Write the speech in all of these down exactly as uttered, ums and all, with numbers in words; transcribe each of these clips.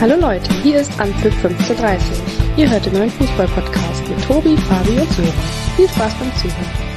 Hallo Leute, hier ist Anpfiff fünfzehnhundertdreißig. Ihr hört den neuen Fußball-Podcast mit Tobi, Fabi und Sören. Viel Spaß beim Zuhören.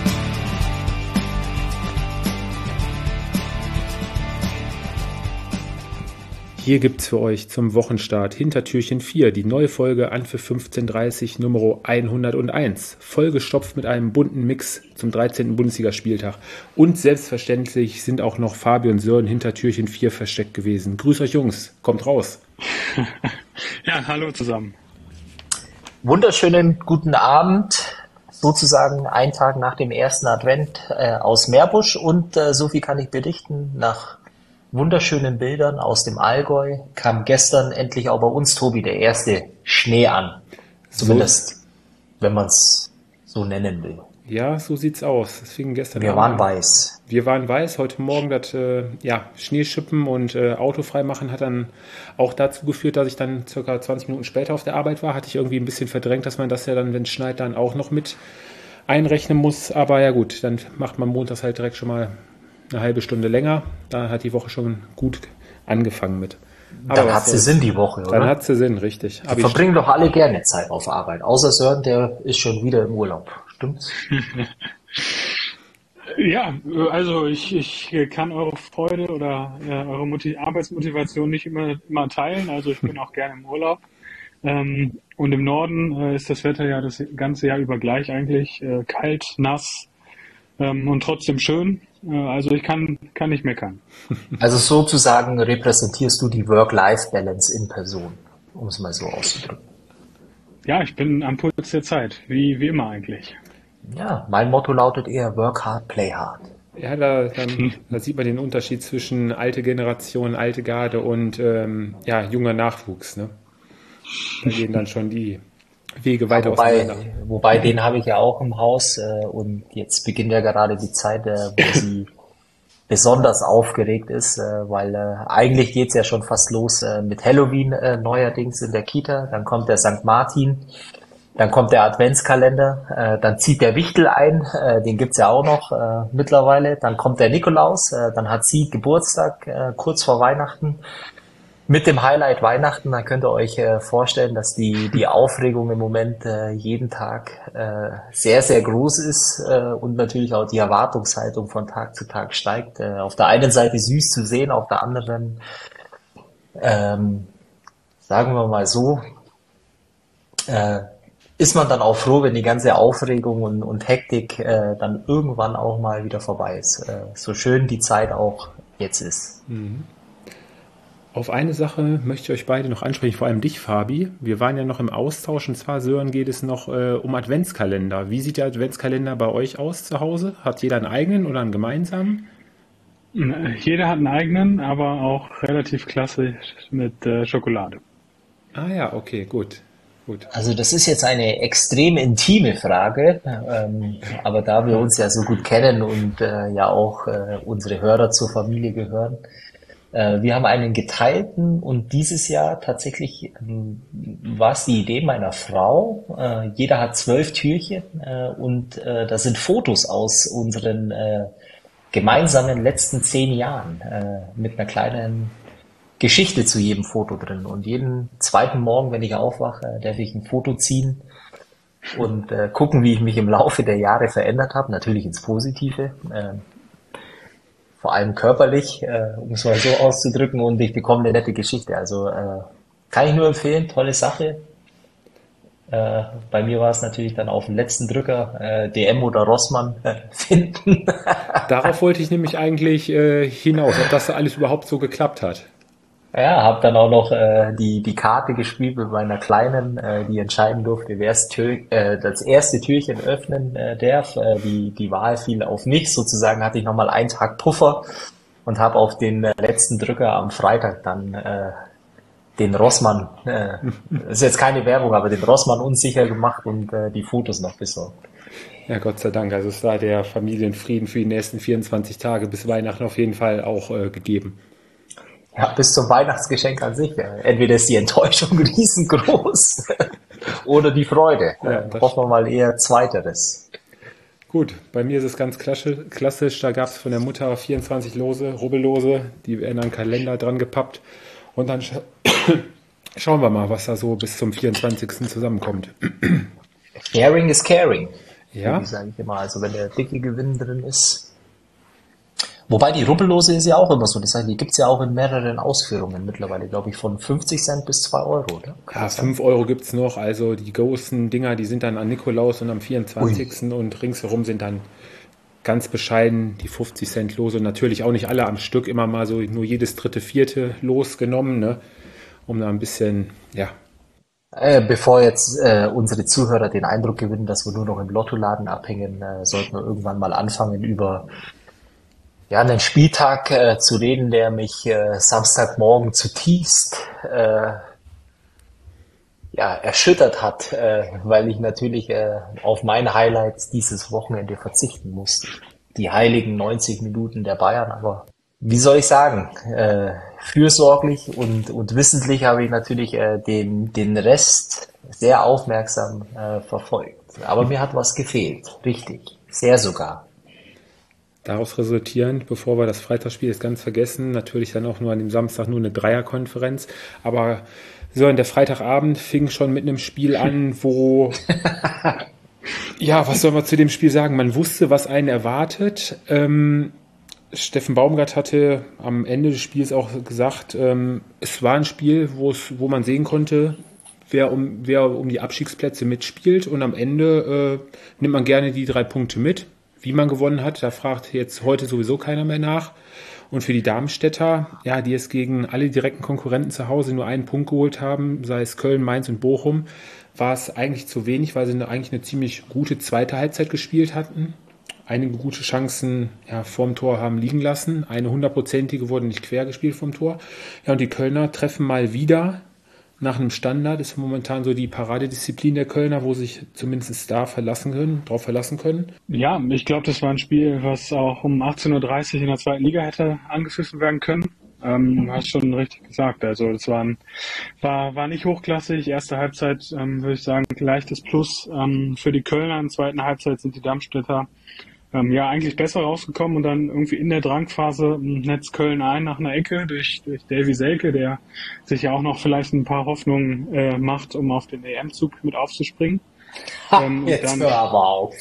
Hier gibt's für euch zum Wochenstart Hintertürchen vier, die neue Folge Anpfiff fünfzehnhundertdreißig Nummer hunderteins. Vollgestopft mit einem bunten Mix zum dreizehnten Bundesligaspieltag. Und selbstverständlich sind auch noch Fabi und Sören Hintertürchen vier versteckt gewesen. Grüß euch Jungs, kommt raus. Ja, hallo zusammen. Wunderschönen guten Abend, sozusagen einen Tag nach dem ersten Advent äh, aus Meerbusch. Und äh, so viel kann ich berichten, nach wunderschönen Bildern aus dem Allgäu kam gestern endlich auch bei uns, Tobi, der erste Schnee an. Zumindest, so, wenn man es so nennen will. Ja, so sieht's aus. Das fing gestern Wir an. waren weiß. Wir waren weiß. Heute Morgen das äh, ja, Schneeschippen und äh, Autofrei machen hat dann auch dazu geführt, dass ich dann circa zwanzig Minuten später auf der Arbeit war. Hatte ich irgendwie ein bisschen verdrängt, dass man das ja dann, wenn es schneit, dann auch noch mit einrechnen muss. Aber ja gut, dann macht man montags halt direkt schon mal eine halbe Stunde länger. Da hat die Woche schon gut angefangen mit. Aber dann hat sie Sinn, die Woche, oder? Dann hat sie Sinn, richtig. Wir verbringen doch alle gerne Zeit auf Arbeit. Außer Sören, der ist schon wieder im Urlaub. Stimmt's? Ja, also ich, ich kann eure Freude oder äh, eure Motiv- Arbeitsmotivation nicht immer, immer teilen. Also ich bin auch gerne im Urlaub. Ähm, und im Norden äh, ist das Wetter ja das ganze Jahr über gleich eigentlich. Äh, kalt, nass ähm, und trotzdem schön. Also ich kann, kann nicht meckern. Also sozusagen repräsentierst du die Work-Life-Balance in Person, um es mal so auszudrücken. Ja, ich bin am Puls der Zeit, wie, wie immer eigentlich. Ja, mein Motto lautet eher Work hard, play hard. Ja, da, dann, da sieht man den Unterschied zwischen alte Generation, alte Garde und ähm, ja, junger Nachwuchs. Ne? Da gehen dann schon die Wege weiter ja, wobei, auseinander. Wobei, den habe ich ja auch im Haus äh, und jetzt beginnt ja gerade die Zeit, äh, wo sie besonders aufgeregt ist, äh, weil äh, eigentlich geht's ja schon fast los äh, mit Halloween äh, neuerdings in der Kita, dann kommt der Sankt Martin, dann kommt der Adventskalender, äh, dann zieht der Wichtel ein, äh, den gibt's ja auch noch äh, mittlerweile, dann kommt der Nikolaus, äh, dann hat sie Geburtstag äh, kurz vor Weihnachten. Mit dem Highlight Weihnachten, da könnt ihr euch äh, vorstellen, dass die die Aufregung im Moment äh, jeden Tag äh, sehr, sehr groß ist äh, und natürlich auch die Erwartungshaltung von Tag zu Tag steigt. Äh, auf der einen Seite süß zu sehen, auf der anderen, ähm, sagen wir mal so, äh, ist man dann auch froh, wenn die ganze Aufregung und, und Hektik äh, dann irgendwann auch mal wieder vorbei ist. Äh, so schön die Zeit auch jetzt ist. Mhm. Auf eine Sache möchte ich euch beide noch ansprechen, vor allem dich, Fabi. Wir waren ja noch im Austausch und zwar, Sören, geht es noch äh, um Adventskalender. Wie sieht der Adventskalender bei euch aus zu Hause? Hat jeder einen eigenen oder einen gemeinsamen? Jeder hat einen eigenen, aber auch relativ klassisch mit äh, Schokolade. Ah ja, okay, gut. Gut. Also das ist jetzt eine extrem intime Frage, ähm, aber da wir uns ja so gut kennen und äh, ja auch äh, unsere Hörer zur Familie gehören, wir haben einen geteilten und dieses Jahr tatsächlich ähm, war es die Idee meiner Frau. Äh, jeder hat zwölf Türchen äh, und äh, da sind Fotos aus unseren äh, gemeinsamen letzten zehn Jahren äh, mit einer kleinen Geschichte zu jedem Foto drin. Und jeden zweiten Morgen, wenn ich aufwache, darf ich ein Foto ziehen und äh, gucken, wie ich mich im Laufe der Jahre verändert habe, natürlich ins Positive. Äh, vor allem körperlich, äh, um es mal so auszudrücken, und ich bekomme eine nette Geschichte. Also äh, kann ich nur empfehlen, tolle Sache. Äh, bei mir war es natürlich dann auf den letzten Drücker äh, D M oder Rossmann äh, finden. Darauf wollte ich nämlich eigentlich äh, hinaus, ob das alles überhaupt so geklappt hat. Ja, habe dann auch noch äh, die die Karte gespielt mit meiner Kleinen, äh, die entscheiden durfte, wer äh, das erste Türchen öffnen äh, darf. Äh, die die Wahl fiel auf mich. Sozusagen hatte ich nochmal einen Tag Puffer und habe auf den äh, letzten Drücker am Freitag dann äh, den Rossmann, äh, ist jetzt keine Werbung, aber den Rossmann unsicher gemacht und äh, die Fotos noch besorgt. Ja, Gott sei Dank. Also es war der Familienfrieden für die nächsten vierundzwanzig Tage bis Weihnachten auf jeden Fall auch äh, gegeben. Ja, bis zum Weihnachtsgeschenk an sich. Entweder ist die Enttäuschung riesengroß oder die Freude. Ja, hoffen wir mal eher Zweiteres. Gut, bei mir ist es ganz klassisch. Da gab es von der Mutter vierundzwanzig Lose, Rubbellose. Die werden an den Kalender dran gepappt. Und dann Schauen wir mal, was da so bis zum vierundzwanzigsten zusammenkommt. Caring is caring. Ja. Sage ich immer. Also wenn der dicke Gewinn drin ist. Wobei die Rubbellose ist ja auch immer so. Das heißt, die gibt's ja auch in mehreren Ausführungen mittlerweile, glaube ich, von fünfzig Cent bis zwei Euro, oder? Ja, fünf Euro gibt's noch. Also die großen Dinger, die sind dann an Nikolaus und am vierundzwanzigsten Ui. Und ringsherum sind dann ganz bescheiden die fünfzig Cent Lose. Und natürlich auch nicht alle am Stück, immer mal so nur jedes dritte, vierte Los genommen, ne? Um da ein bisschen, ja. Äh, bevor jetzt äh, unsere Zuhörer den Eindruck gewinnen, dass wir nur noch im Lottoladen abhängen, äh, sollten wir irgendwann mal anfangen, über ja, einen Spieltag äh, zu reden, der mich äh, Samstagmorgen zutiefst äh, ja, erschüttert hat, äh, weil ich natürlich äh, auf meine Highlights dieses Wochenende verzichten musste. Die heiligen neunzig Minuten der Bayern, aber wie soll ich sagen, äh, fürsorglich und, und wissentlich habe ich natürlich äh, den, den Rest sehr aufmerksam äh, verfolgt. Aber mir hat was gefehlt, richtig, sehr sogar. Daraus resultierend, bevor wir das Freitagsspiel jetzt ganz vergessen, natürlich dann auch nur an dem Samstag nur eine Dreierkonferenz, aber so, und der Freitagabend fing schon mit einem Spiel an, wo, ja, was soll man zu dem Spiel sagen? Man wusste, was einen erwartet. Ähm, Steffen Baumgart hatte am Ende des Spiels auch gesagt, ähm, es war ein Spiel, wo es, wo man sehen konnte, wer um, wer um die Abstiegsplätze mitspielt, und am Ende äh, nimmt man gerne die drei Punkte mit. Wie man gewonnen hat, da fragt jetzt heute sowieso keiner mehr nach. Und für die Darmstädter, ja, die es gegen alle direkten Konkurrenten zu Hause nur einen Punkt geholt haben, sei es Köln, Mainz und Bochum, war es eigentlich zu wenig, weil sie eine, eigentlich eine ziemlich gute zweite Halbzeit gespielt hatten. Einige gute Chancen ja, vorm Tor haben liegen lassen. Eine hundertprozentige wurde nicht quer gespielt vom Tor. Ja, und die Kölner treffen mal wieder nach einem Standard. Ist momentan so die Paradedisziplin der Kölner, wo sich zumindest da verlassen können, drauf verlassen können. Ja, ich glaube, das war ein Spiel, was auch um achtzehn Uhr dreißig in der zweiten Liga hätte angepfiffen werden können. Ähm, du hast schon richtig gesagt. Also das war, ein, war, war nicht hochklassig. Erste Halbzeit, ähm, würde ich sagen, leichtes Plus ähm, für die Kölner. In der zweiten Halbzeit sind die Darmstädter ähm, ja eigentlich besser rausgekommen, und dann irgendwie in der Drangphase netzt Köln ein nach einer Ecke durch, durch Davy Selke, der sich ja auch noch vielleicht ein paar Hoffnungen äh, macht, um auf den E M-Zug mit aufzuspringen. Ha, ähm, jetzt dann, hör aber auf.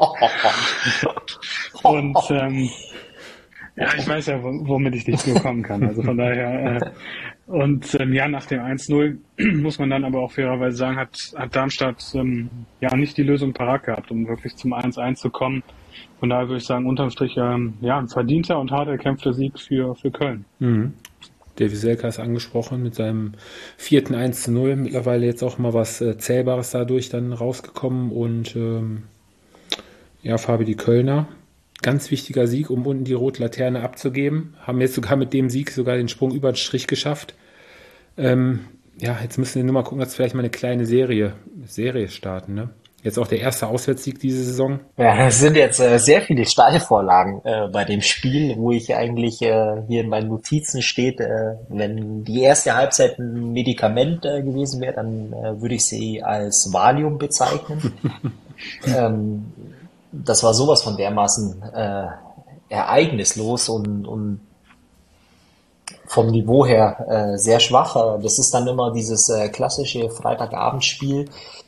und ähm, ja, ich weiß ja, womit ich dich bekommen kann. Also von daher, äh, und ähm, ja, nach dem eins null muss man dann aber auch fairerweise sagen, hat, hat Darmstadt ähm, ja nicht die Lösung parat gehabt, um wirklich zum eins eins zu kommen. Von daher würde ich sagen, unterm Strich ähm, ja, ein verdienter und hart erkämpfter Sieg für, für Köln. Mhm. Davy Selke ist angesprochen mit seinem vierten eins zu null. Mittlerweile jetzt auch mal was äh, Zählbares dadurch dann rausgekommen. Und ähm, ja, Fabi, die Kölner, ganz wichtiger Sieg, um unten die rote Laterne abzugeben. Haben jetzt sogar mit dem Sieg sogar den Sprung über den Strich geschafft. Ähm, ja, jetzt müssen wir nur mal gucken, dass wir vielleicht mal eine kleine Serie, Serie starten, ne? Jetzt auch der erste Auswärtssieg diese Saison. Ja, es sind jetzt äh, sehr viele Steilvorlagen äh, bei dem Spiel, wo ich eigentlich äh, hier in meinen Notizen steht, äh, wenn die erste Halbzeit ein Medikament äh, gewesen wäre, dann äh, würde ich sie als Valium bezeichnen. ähm, das war sowas von dermaßen äh, ereignislos und, und vom Niveau her äh, sehr schwach. Das ist dann immer dieses äh, klassische Freitagabendspiel.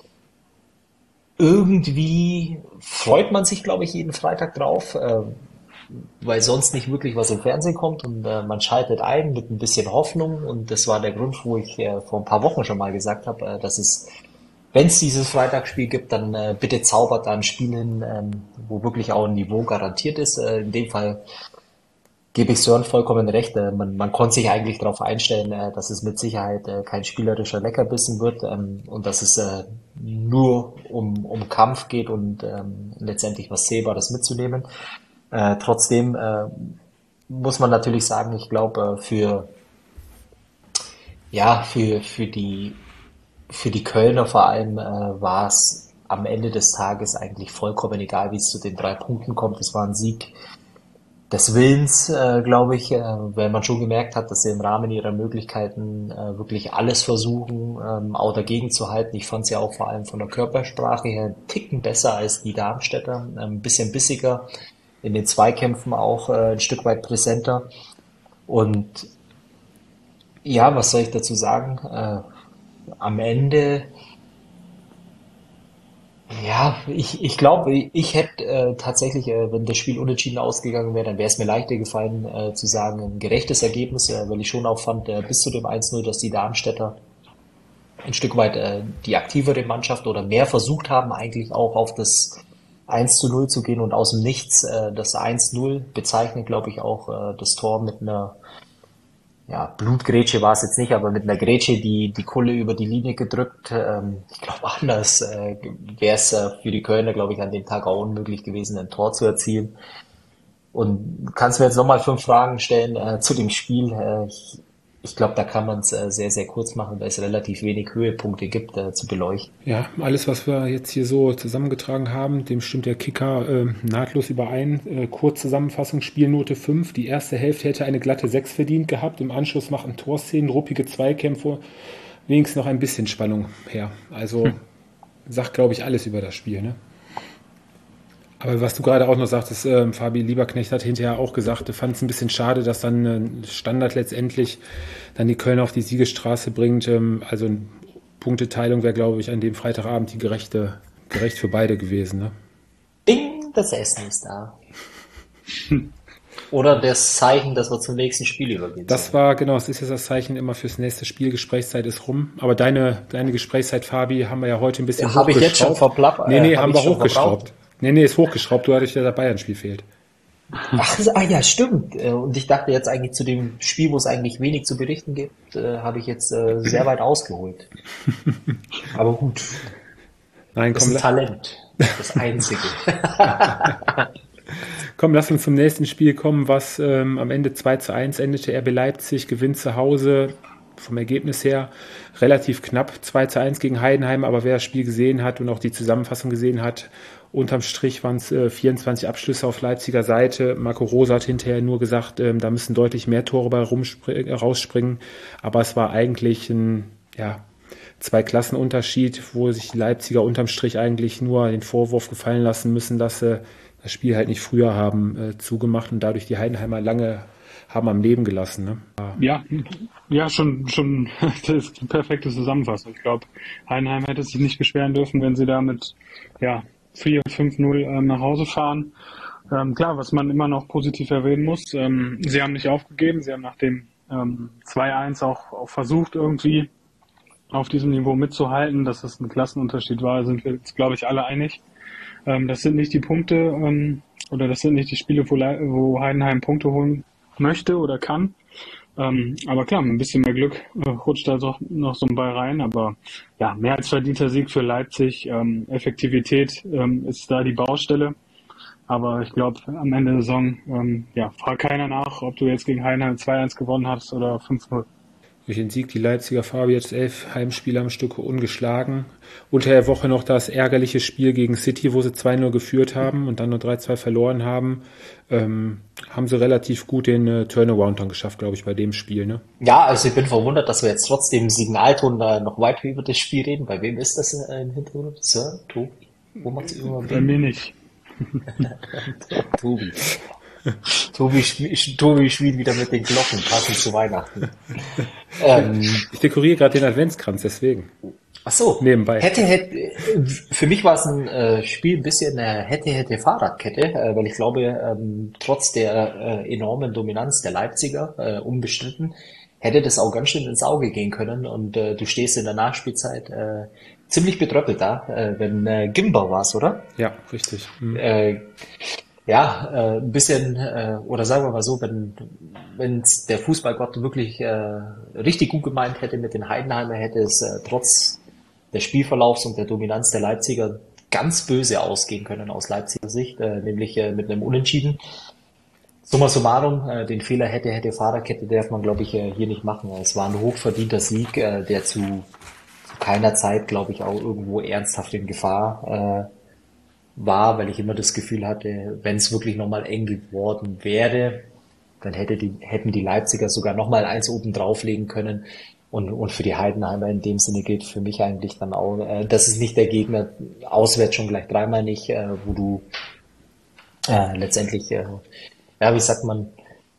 Irgendwie freut man sich, glaube ich, jeden Freitag drauf, äh, weil sonst nicht wirklich was im Fernsehen kommt, und äh, man schaltet ein mit ein bisschen Hoffnung, und das war der Grund, wo ich äh, vor ein paar Wochen schon mal gesagt habe, äh, dass es, wenn es dieses Freitagsspiel gibt, dann äh, bitte zaubert da ein Spiel hin, ähm, wo wirklich auch ein Niveau garantiert ist. Äh, in dem Fall gebe ich Sören vollkommen recht. Äh, man, man konnte sich eigentlich darauf einstellen, äh, dass es mit Sicherheit äh, kein spielerischer Leckerbissen wird, ähm, und dass es äh, nur um, um Kampf geht und ähm, letztendlich was Sehbares mitzunehmen. Äh, trotzdem äh, muss man natürlich sagen, ich glaube, äh, für ja für für die für die Kölner vor allem äh, war es am Ende des Tages eigentlich vollkommen egal, wie es zu den drei Punkten kommt. Es war ein Sieg des Willens, äh, glaube ich, äh, weil man schon gemerkt hat, dass sie im Rahmen ihrer Möglichkeiten äh, wirklich alles versuchen, ähm, auch dagegen zu halten. Ich fand sie ja auch vor allem von der Körpersprache her einen Ticken besser als die Darmstädter, äh, ein bisschen bissiger, in den Zweikämpfen auch äh, ein Stück weit präsenter. Und ja, was soll ich dazu sagen? Äh, am Ende, ja, ich, ich glaube, ich hätte äh, tatsächlich, äh, wenn das Spiel unentschieden ausgegangen wäre, dann wäre es mir leichter gefallen, äh, zu sagen, ein gerechtes Ergebnis, äh, weil ich schon auch fand, äh, bis zu dem eins null, dass die Darmstädter ein Stück weit äh, die aktivere Mannschaft oder mehr versucht haben, eigentlich auch auf das eins zu null zu gehen und aus dem Nichts äh, das eins null bezeichnet, glaube ich, auch äh, das Tor mit einer, ja, Blutgrätsche war es jetzt nicht, aber mit einer Grätsche die die Kulle über die Linie gedrückt. Ähm, ich glaube, anders äh, wäre es äh, für die Kölner, glaube ich, an dem Tag auch unmöglich gewesen, ein Tor zu erzielen. Und du kannst mir jetzt nochmal fünf Fragen stellen äh, zu dem Spiel. Äh, ich ich glaube, da kann man es äh, sehr, sehr kurz machen, weil es relativ wenig Höhepunkte gibt äh, zu beleuchten. Ja, alles, was wir jetzt hier so zusammengetragen haben, dem stimmt der Kicker äh, nahtlos überein. Äh, Kurzzusammenfassung, Spielnote fünf. Die erste Hälfte hätte eine glatte sechs verdient gehabt. Im Anschluss machen Torszenen, ruppige Zweikämpfe, wenigstens noch ein bisschen Spannung her. Also hm. sagt, glaube ich, alles über das Spiel, ne? Aber was du gerade auch noch sagtest, äh, Fabi Lieberknecht hat hinterher auch gesagt, er fand es ein bisschen schade, dass dann äh, Standard letztendlich dann die Kölner auf die Siegesstraße bringt. Ähm, also eine Punkteteilung wäre, glaube ich, an dem Freitagabend die gerechte, gerecht für beide gewesen. Ne? Ding, das Essen ist da. Oder das Zeichen, dass wir zum nächsten Spiel übergehen. Das sollen. War, genau, es ist jetzt das Zeichen immer fürs nächste Spiel, Gesprächszeit ist rum. Aber deine, deine Gesprächszeit, Fabi, haben wir ja heute ein bisschen ja, hochgeschraubt. Habe ich jetzt schon verplappert? Nee, nee, äh, hab haben wir hochgeschraubt. Verbraucht? Nee, nee, ist hochgeschraubt, du hattest ja das Bayern-Spiel fehlt. Ach, ah ja, stimmt. Und ich dachte jetzt eigentlich zu dem Spiel, wo es eigentlich wenig zu berichten gibt, äh, habe ich jetzt äh, sehr weit ausgeholt. Aber gut. Nein, das komm, ist ein Talent. Das Einzige. Komm, lass uns zum nächsten Spiel kommen, was ähm, am Ende zwei zu eins endete. R B Leipzig gewinnt zu Hause. Vom Ergebnis her relativ knapp, zwei zu eins gegen Heidenheim, aber wer das Spiel gesehen hat und auch die Zusammenfassung gesehen hat, unterm Strich waren es äh, vierundzwanzig Abschlüsse auf Leipziger Seite. Marco Rose hat hinterher nur gesagt, ähm, da müssen deutlich mehr Tore bei rumspr- rausspringen, aber es war eigentlich ein, ja, Zwei-Klassen-Unterschied, wo sich die Leipziger unterm Strich eigentlich nur den Vorwurf gefallen lassen müssen, dass sie das Spiel halt nicht früher haben äh, zugemacht und dadurch die Heidenheimer lange haben am Leben gelassen. Ne? Ja, ja, schon, schon, das ist die perfekte Zusammenfassung. Ich glaube, Heidenheim hätte sich nicht beschweren dürfen, wenn sie da mit, ja, vier fünf null ähm, nach Hause fahren. Ähm, klar, was man immer noch positiv erwähnen muss, ähm, sie haben nicht aufgegeben, sie haben nach dem ähm, zwei eins auch, auch versucht, irgendwie auf diesem Niveau mitzuhalten. Dass es ein Klassenunterschied war, sind wir jetzt, glaube ich, alle einig. Ähm, das sind nicht die Punkte, ähm, oder das sind nicht die Spiele, wo, Le- wo Heidenheim Punkte holen möchte oder kann. Ähm, aber klar, mit ein bisschen mehr Glück äh, rutscht da doch noch so ein Ball rein. Aber ja, mehr als verdienter Sieg für Leipzig. Ähm, Effektivität ähm, ist da die Baustelle. Aber ich glaube, am Ende der Saison, ähm, ja, fragt keiner nach, ob du jetzt gegen Heidenheim zwei eins gewonnen hast oder fünf null. Durch den Sieg die Leipziger Fabi jetzt elf Heimspiele am Stück ungeschlagen. Unter der Woche noch das ärgerliche Spiel gegen City, wo sie zwei null geführt haben und dann nur drei zwei verloren haben. Ähm, haben sie relativ gut den äh, Turnaround dann geschafft, glaube ich, bei dem Spiel. Ne? Ja, also ich bin verwundert, dass wir jetzt trotzdem Signalton äh, noch weiter über das Spiel reden. Bei wem ist das äh, im Hintergrund? Sir? Tobi? Wo macht's immer Bei mir nicht. Tobi. Tobi, sch- Tobi spielt wieder mit den Glocken, passend zu Weihnachten. Ähm, ich dekoriere gerade den Adventskranz, deswegen. Ach so. Nebenbei. Hätte, hätte, für mich war es ein äh, Spiel ein bisschen eine hätte, hätte Fahrradkette, äh, weil ich glaube, ähm, trotz der äh, enormen Dominanz der Leipziger, äh, unbestritten, hätte das auch ganz schön ins Auge gehen können und äh, du stehst in der Nachspielzeit äh, ziemlich betröppelt da, äh, wenn äh, Gimba war's, oder? Ja, richtig. Mhm. Äh, ja, äh, ein bisschen, äh, oder sagen wir mal so, wenn wenn's der Fußballgott wirklich äh, richtig gut gemeint hätte mit den Heidenheimer, hätte es äh, trotz des Spielverlaufs und der Dominanz der Leipziger ganz böse ausgehen können aus Leipziger Sicht, äh, nämlich äh, mit einem Unentschieden. Summa summarum, äh, den Fehler hätte, hätte Fahrerkette darf man, glaube ich, äh, hier nicht machen. Es war ein hochverdienter Sieg, äh, der zu, zu keiner Zeit, glaube ich, auch irgendwo ernsthaft in Gefahr äh, war, weil ich immer das Gefühl hatte, wenn es wirklich nochmal eng geworden wäre, dann hätte die, hätten die Leipziger sogar nochmal eins oben drauflegen können. Und, und für die Heidenheimer in dem Sinne gilt für mich eigentlich dann auch, äh, das ist nicht der Gegner, auswärts schon gleich dreimal nicht, äh, wo du äh, letztendlich, äh, ja, wie sagt man,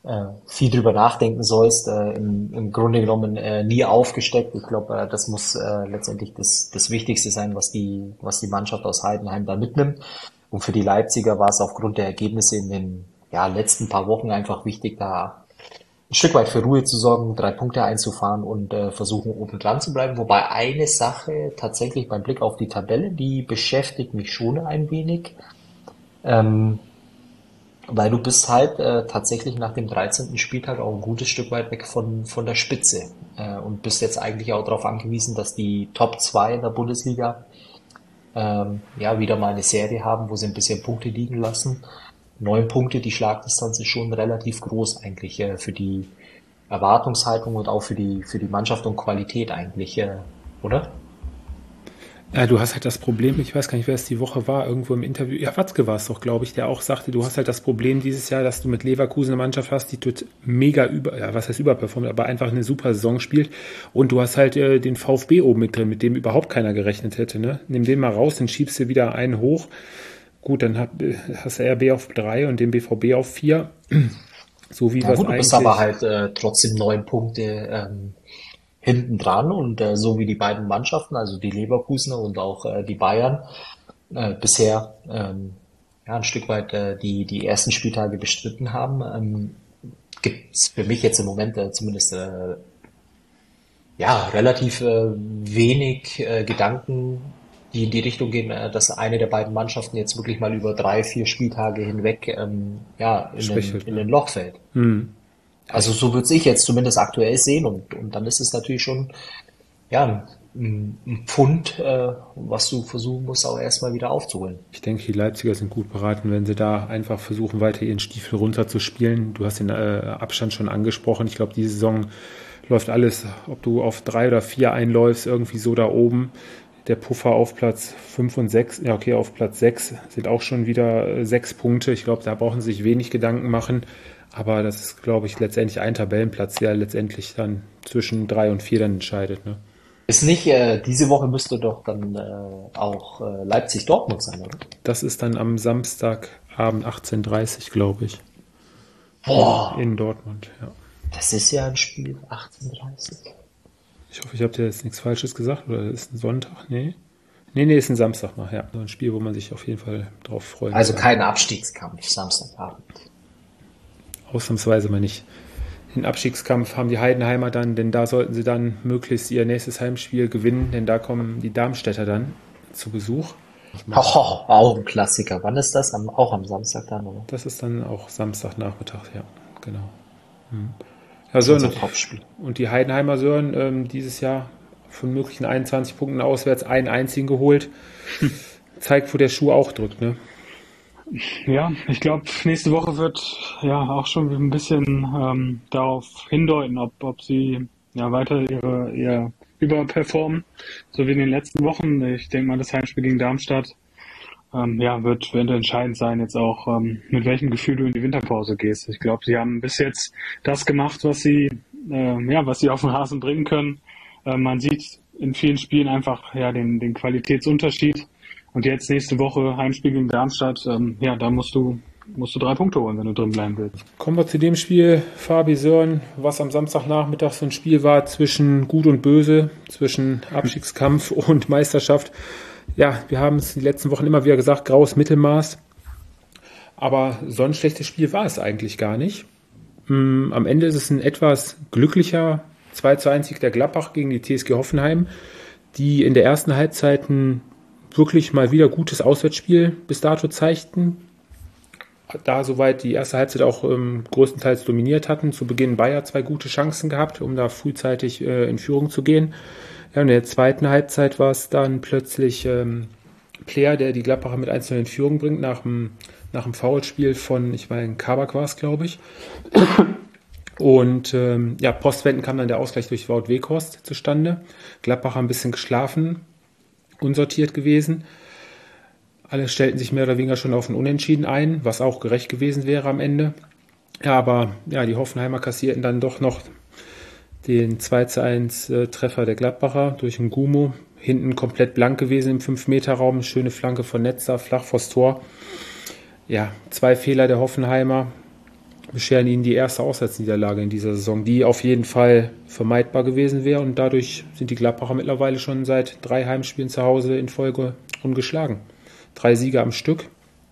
äh, viel drüber nachdenken sollst, äh, im, im Grunde genommen äh, nie aufgesteckt. Ich glaube, äh, das muss äh, letztendlich das, das Wichtigste sein, was die, was die Mannschaft aus Heidenheim da mitnimmt. Und für die Leipziger war es aufgrund der Ergebnisse in den ja, letzten paar Wochen einfach wichtig, da ein Stück weit für Ruhe zu sorgen, drei Punkte einzufahren und äh, versuchen, oben dran zu bleiben. Wobei eine Sache tatsächlich beim Blick auf die Tabelle, die beschäftigt mich schon ein wenig. Ähm, Weil du bist halt äh, tatsächlich nach dem dreizehnten Spieltag auch ein gutes Stück weit weg von, von der Spitze äh, und bist jetzt eigentlich auch darauf angewiesen, dass die Top zwei in der Bundesliga ähm, ja wieder mal eine Serie haben, wo sie ein bisschen Punkte liegen lassen. Neun Punkte, die Schlagdistanz ist schon relativ groß eigentlich äh, für die Erwartungshaltung und auch für die für die Mannschaft und Qualität eigentlich, äh, oder? Ja, du hast halt das Problem, ich weiß gar nicht, wer es die Woche war, irgendwo im Interview, ja, Watzke war es doch, glaube ich, der auch sagte, du hast halt das Problem dieses Jahr, dass du mit Leverkusen eine Mannschaft hast, die tut mega über, ja, was heißt überperformt, aber einfach eine super Saison spielt und du hast halt äh, den VfB oben mit drin, mit dem überhaupt keiner gerechnet hätte, ne? Nimm den mal raus, dann schiebst du wieder einen hoch, gut, dann hab, hast du R B auf drei und den B V B auf vier, so wie Ja was gut, du eigentlich... bist aber halt äh, trotzdem neun Punkte ähm, hinten dran und äh, so wie die beiden Mannschaften, also die Leverkusener und auch äh, die Bayern, äh, bisher ähm, ja, ein Stück weit äh, die, die ersten Spieltage bestritten haben, ähm, gibt es für mich jetzt im Moment äh, zumindest äh, ja, relativ äh, wenig äh, Gedanken, die in die Richtung gehen, äh, dass eine der beiden Mannschaften jetzt wirklich mal über drei, vier Spieltage hinweg ähm, ja, in, den, Schwächelt, in ne? den Loch fällt. Hm. Also so würde ich jetzt zumindest aktuell sehen und, und dann ist es natürlich schon ja, ein, ein Pfund, äh, was du versuchen musst, auch erstmal wieder aufzuholen. Ich denke, die Leipziger sind gut beraten, wenn sie da einfach versuchen, weiter ihren Stiefel runterzuspielen. Du hast den äh, Abstand schon angesprochen. Ich glaube, diese Saison läuft alles, ob du auf drei oder vier einläufst, irgendwie so da oben. Der Puffer auf Platz fünf und sechs, ja okay, auf Platz sechs sind auch schon wieder äh, sechs Punkte. Ich glaube, da brauchen sie sich wenig Gedanken machen. Aber das ist, glaube ich, letztendlich ein Tabellenplatz, der letztendlich dann zwischen drei und vier dann entscheidet. Ne? Ist nicht, äh, diese Woche müsste doch dann äh, auch äh, Leipzig-Dortmund sein, oder? Das ist dann am Samstagabend achtzehn Uhr dreißig, glaube ich. Boah, In Dortmund, ja. das ist ja ein Spiel achtzehn Uhr dreißig. Ich hoffe, ich habe dir jetzt nichts Falsches gesagt. Oder ist ein Sonntag? Nee. Nee, nee, ist ein Samstag noch, ja. So ein Spiel, wo man sich auf jeden Fall drauf freut. Also kein Abstiegskampf, Samstagabend. Ausnahmsweise mal nicht. Den Abstiegskampf haben die Heidenheimer dann, denn da sollten sie dann möglichst ihr nächstes Heimspiel gewinnen, denn da kommen die Darmstädter dann zu Besuch. Oh, auch ein Klassiker. Wann ist das? Am, auch am Samstag dann, oder? Das ist dann auch Samstagnachmittag, ja, genau. Hm. Ja, Das ist Sören, unser Topspiel. und die Heidenheimer Sören ähm, dieses Jahr von möglichen einundzwanzig Punkten auswärts einen einzigen geholt. Zeigt, wo der Schuh auch drückt, ne? Ja, ich glaube, nächste Woche wird ja auch schon ein bisschen ähm, darauf hindeuten, ob, ob sie ja weiter ihre, ihr überperformen, so wie in den letzten Wochen. Ich denke mal, das Heimspiel gegen Darmstadt ähm, ja, wird, wird entscheidend sein, jetzt auch ähm, mit welchem Gefühl du in die Winterpause gehst. Ich glaube, sie haben bis jetzt das gemacht, was sie äh, ja, was sie auf den Rasen bringen können. Äh, man sieht in vielen Spielen einfach ja den, den Qualitätsunterschied. Und jetzt nächste Woche Heimspiel gegen Darmstadt, ähm, ja, da musst du, musst du drei Punkte holen, wenn du drin bleiben willst. Kommen wir zu dem Spiel, Fabi Sören, was am Samstagnachmittag so ein Spiel war zwischen Gut und Böse, zwischen Abstiegskampf und Meisterschaft. Ja, wir haben es die letzten Wochen immer wieder gesagt, graues Mittelmaß. Aber so ein schlechtes Spiel war es eigentlich gar nicht. Am Ende ist es ein etwas glücklicher zwei zu eins Sieg der Gladbach gegen die T S G Hoffenheim, die in der ersten Halbzeit ein wirklich mal wieder gutes Auswärtsspiel bis dato zeigten. Da soweit die erste Halbzeit auch ähm, größtenteils dominiert hatten. Zu Beginn Bayer zwei gute Chancen gehabt, um da frühzeitig äh, in Führung zu gehen. Ja, in der zweiten Halbzeit war es dann plötzlich ähm, Player, der die Gladbacher mit eins zu null in Führung bringt, nach dem, nach dem Foulspiel von, ich meine, Kabak war es, glaube ich. Und ähm, ja, postwendend kam dann der Ausgleich durch Wout Weghorst zustande. Gladbacher ein bisschen geschlafen, unsortiert gewesen. Alle stellten sich mehr oder weniger schon auf ein Unentschieden ein, was auch gerecht gewesen wäre am Ende. Ja, aber ja, die Hoffenheimer kassierten dann doch noch den zwei zu eins äh, Treffer der Gladbacher durch einen Gumo. Hinten komplett blank gewesen im fünf Meter Raum. Schöne Flanke von Netzer, flach vors Tor. Ja, zwei Fehler der Hoffenheimer. bescheren ihnen die erste Auswärtsniederlage in dieser Saison, die auf jeden Fall vermeidbar gewesen wäre. Und dadurch sind die Gladbacher mittlerweile schon seit drei Heimspielen zu Hause in Folge ungeschlagen. Drei Siege am Stück.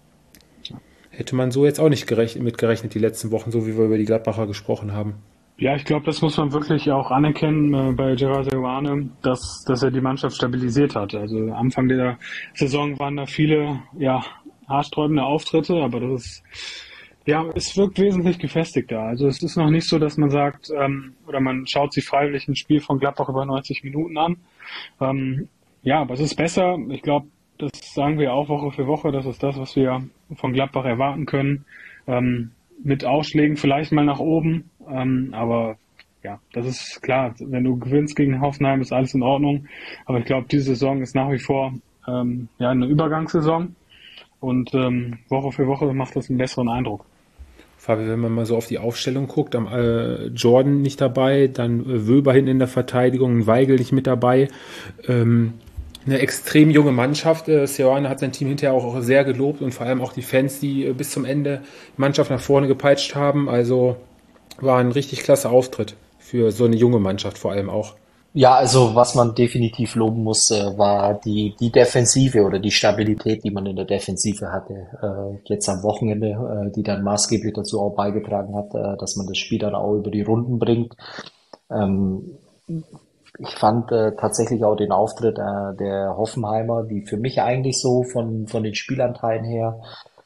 Hätte man so jetzt auch nicht gerechnet, mitgerechnet die letzten Wochen, so wie wir über die Gladbacher gesprochen haben. Ja, ich glaube, das muss man wirklich auch anerkennen äh, bei Gerard Seoane, dass, dass er die Mannschaft stabilisiert hat. Also am Anfang der Saison waren da viele, ja, haarsträubende Auftritte, aber das ist, ja, es wirkt wesentlich gefestigter. Also es ist noch nicht so, dass man sagt, ähm, oder man schaut sich freiwillig ein Spiel von Gladbach über neunzig Minuten an. Ähm, ja, aber es ist besser. Ich glaube, das sagen wir auch Woche für Woche. Das ist das, was wir von Gladbach erwarten können. Ähm, mit Ausschlägen vielleicht mal nach oben. Ähm, aber ja, das ist klar. Wenn du gewinnst gegen Hoffenheim, ist alles in Ordnung. Aber ich glaube, diese Saison ist nach wie vor ähm, ja eine Übergangssaison. Und ähm, Woche für Woche macht das einen besseren Eindruck. Fabi, wenn man mal so auf die Aufstellung guckt, am äh, Jordan nicht dabei, dann äh, Wöber hinten in der Verteidigung, Weigl nicht mit dabei. Ähm, eine extrem junge Mannschaft. Äh, Seoane hat sein Team hinterher auch sehr gelobt und vor allem auch die Fans, die äh, bis zum Ende die Mannschaft nach vorne gepeitscht haben. Also war ein richtig klasse Auftritt für so eine junge Mannschaft vor allem auch. Ja, also was man definitiv loben muss, äh, war die die Defensive oder die Stabilität, die man in der Defensive hatte, äh, jetzt am Wochenende, äh, die dann maßgeblich dazu auch beigetragen hat, äh, dass man das Spiel dann auch über die Runden bringt. Ähm, ich fand äh, tatsächlich auch den Auftritt äh, der Hoffenheimer, die für mich eigentlich so von von den Spielanteilen her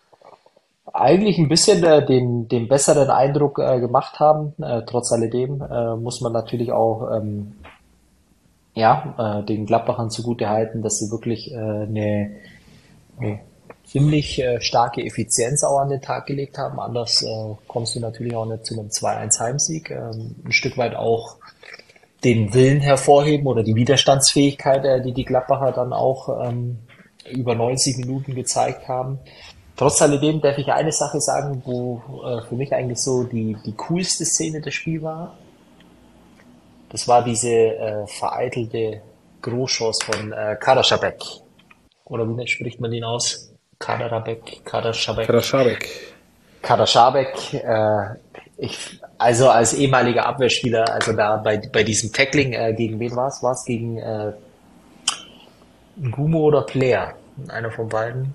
eigentlich ein bisschen äh, den den besseren Eindruck äh, gemacht haben. Äh, trotz alledem äh, muss man natürlich auch ähm, ja, äh, den Gladbachern zugutehalten, dass sie wirklich äh, eine, eine ziemlich äh, starke Effizienz auch an den Tag gelegt haben. Anders äh, kommst du natürlich auch nicht zu einem zwei eins Heimsieg. Ähm, ein Stück weit auch den Willen hervorheben oder die Widerstandsfähigkeit, äh, die die Gladbacher dann auch ähm, über neunzig Minuten gezeigt haben. Trotz alledem darf ich eine Sache sagen, wo äh, für mich eigentlich so die, die coolste Szene des Spiels war. Das war diese äh, vereitelte Großchance von äh, Kaderabek. Oder wie spricht man ihn aus? Kaderabek, Kaderabek. Kaderabek. Kaderabek. Äh, ich, also als ehemaliger Abwehrspieler, also da bei bei diesem Tackling äh, gegen wen war es? War es gegen äh, Ngumo oder Player? Einer von beiden.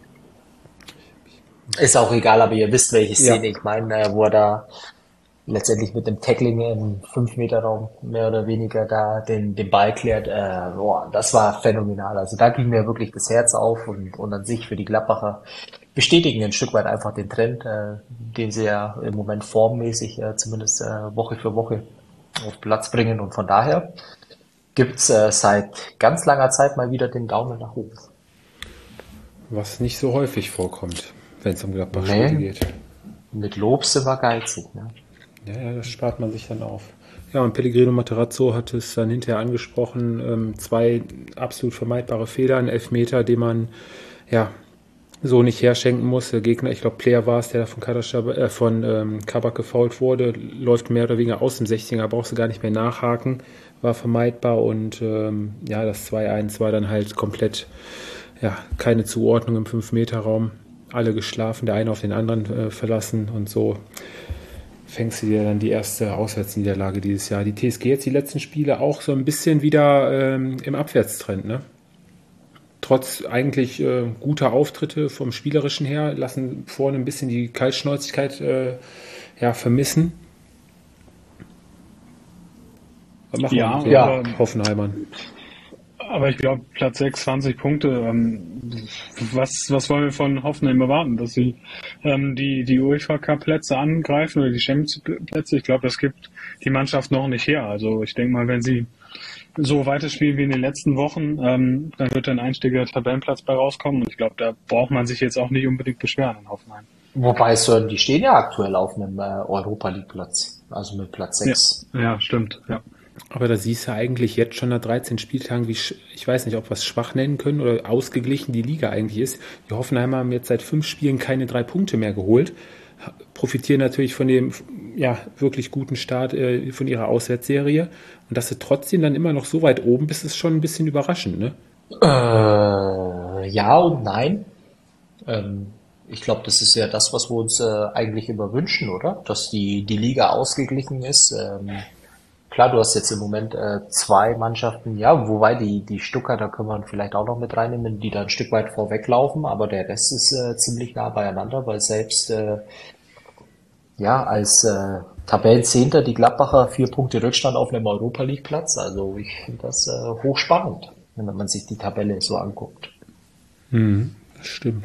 Ist auch egal, aber ihr wisst, welche Szene ja. ich meine, äh, wo er da letztendlich mit dem Tackling im fünf Meter Raum mehr oder weniger da den, den Ball klärt. Äh, boah, das war phänomenal. Also da ging mir wirklich das Herz auf und, und an sich für die Gladbacher bestätigen ein Stück weit einfach den Trend, äh, den sie ja im Moment formmäßig äh, zumindest äh, Woche für Woche auf Platz bringen. Und von daher gibt's äh, seit ganz langer Zeit mal wieder den Daumen nach oben. Was nicht so häufig vorkommt, wenn es um Gladbach-Spiele nee, geht. Mit Lob sind wir geizig, ne? Ja, ja, das spart man sich dann auf. Ja, und Pellegrino Matarazzo hat es dann hinterher angesprochen, ähm, zwei absolut vermeidbare Fehler, ein Elfmeter, den man ja so nicht herschenken muss. Der Gegner, ich glaube Player war es, der von, Kadashab, äh, von ähm, Kabak gefoult wurde, läuft mehr oder weniger aus dem sechzehner, brauchst du gar nicht mehr nachhaken, war vermeidbar und ähm, ja, das zwei eins war dann halt komplett, ja, keine Zuordnung im fünf Meter Raum, alle geschlafen, der eine auf den anderen äh, verlassen und so fängst du dir dann die erste Auswärtsniederlage dieses Jahr. Die T S G jetzt die letzten Spiele auch so ein bisschen wieder ähm, im Abwärtstrend, ne? Trotz eigentlich äh, guter Auftritte vom Spielerischen her, lassen vorne ein bisschen die Kaltschnäuzigkeit äh, ja, vermissen. Was machen ja, wir mit ja. den Hoffenheimern? Aber ich glaube, Platz sechs, zwanzig Punkte, ähm, was, was wollen wir von Hoffenheim erwarten? Dass sie ähm, die, die UEFA-Cup-Plätze angreifen oder die Champions-Plätze? Ich glaube, das gibt die Mannschaft noch nicht her. Also ich denke mal, wenn sie so weiterspielen wie in den letzten Wochen, ähm, dann wird ein einstelliger Tabellenplatz bei rauskommen. Und ich glaube, da braucht man sich jetzt auch nicht unbedingt beschweren in Hoffenheim. Wobei, Sören, die stehen ja aktuell auf einem äh, Europa-League-Platz, also mit Platz sechs. Ja, ja, stimmt, ja. Aber da siehst du eigentlich jetzt schon nach dreizehn Spieltagen, wie ich weiß nicht, ob wir es schwach nennen können oder ausgeglichen die Liga eigentlich ist. Die Hoffenheimer haben jetzt seit fünf Spielen keine drei Punkte mehr geholt, profitieren natürlich von dem ja wirklich guten Start äh, von ihrer Auswärtsserie. Und dass du trotzdem dann immer noch so weit oben bist, ist schon ein bisschen überraschend, ne? Äh, ja und nein. Ähm, Ich glaube, das ist ja das, was wir uns äh, eigentlich immer wünschen, oder? Dass die, die Liga ausgeglichen ist. Ähm, klar, du hast jetzt im Moment äh, zwei Mannschaften, ja, wobei die, die Stuttgarter können wir vielleicht auch noch mit reinnehmen, die da ein Stück weit vorweglaufen, aber der Rest ist äh, ziemlich nah beieinander, weil selbst äh, ja als äh, Tabellenzehnter die Gladbacher vier Punkte Rückstand auf einem Europa League Platz. Also ich finde das äh, hochspannend, wenn man sich die Tabelle so anguckt. Hm, das stimmt.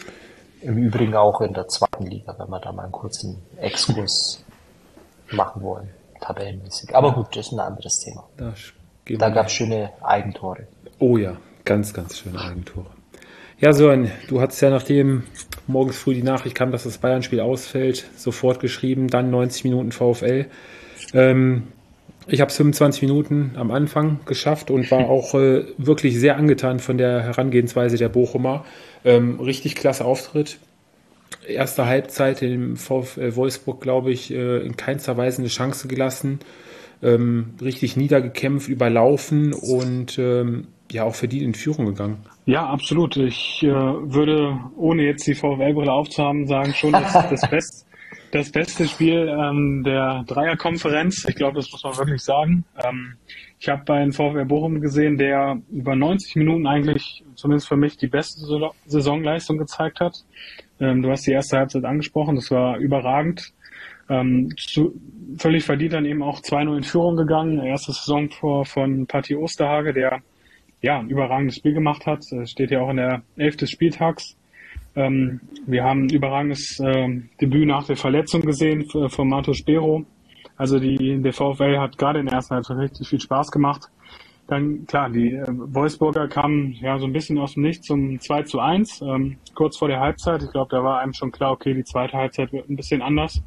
Im Übrigen auch in der zweiten Liga, wenn wir da mal einen kurzen Exkurs machen wollen, tabellenmäßig. Aber gut, das ist ein anderes Thema. Da, da gab es schöne Eigentore. Oh ja, ganz, ganz schöne Eigentore. Ja, Sören, du hattest ja, nachdem morgens früh die Nachricht kam, dass das Bayern-Spiel ausfällt, sofort geschrieben, dann neunzig Minuten VfL. Ähm, ich habe es fünfundzwanzig Minuten am Anfang geschafft und war auch äh, wirklich sehr angetan von der Herangehensweise der Bochumer. Ähm, richtig klasse Auftritt. Erste Halbzeit im VfL Wolfsburg, glaube ich, äh, in keinster Weise eine Chance gelassen. Ähm, richtig niedergekämpft, überlaufen und ähm, ja auch verdient in Führung gegangen. Ja, absolut. Ich äh, würde, ohne jetzt die VfL-Brille aufzuhaben, sagen, schon das, das, Best, das beste Spiel ähm, der Dreierkonferenz. Ich glaube, das muss man wirklich sagen. Ähm, ich habe bei den VfL Bochum gesehen, der über neunzig Minuten eigentlich, zumindest für mich, die beste Saisonleistung gezeigt hat. Ähm, du hast die erste Halbzeit angesprochen, das war überragend. Ähm, zu, völlig verdient dann eben auch zwei null in Führung gegangen. Erste Saison vor, von Patti Osterhage, der ja ein überragendes Spiel gemacht hat. Das steht ja auch in der Elf des Spieltags. Ähm, wir haben ein überragendes äh, Debüt nach der Verletzung gesehen von Martos Bero. Also die, der VfL hat gerade in der ersten Halbzeit richtig viel Spaß gemacht. Dann, klar, die äh, Wolfsburger kamen ja so ein bisschen aus dem Nichts zum zwei zu eins, ähm, kurz vor der Halbzeit. Ich glaube, da war einem schon klar, okay, die zweite Halbzeit wird ein bisschen anders.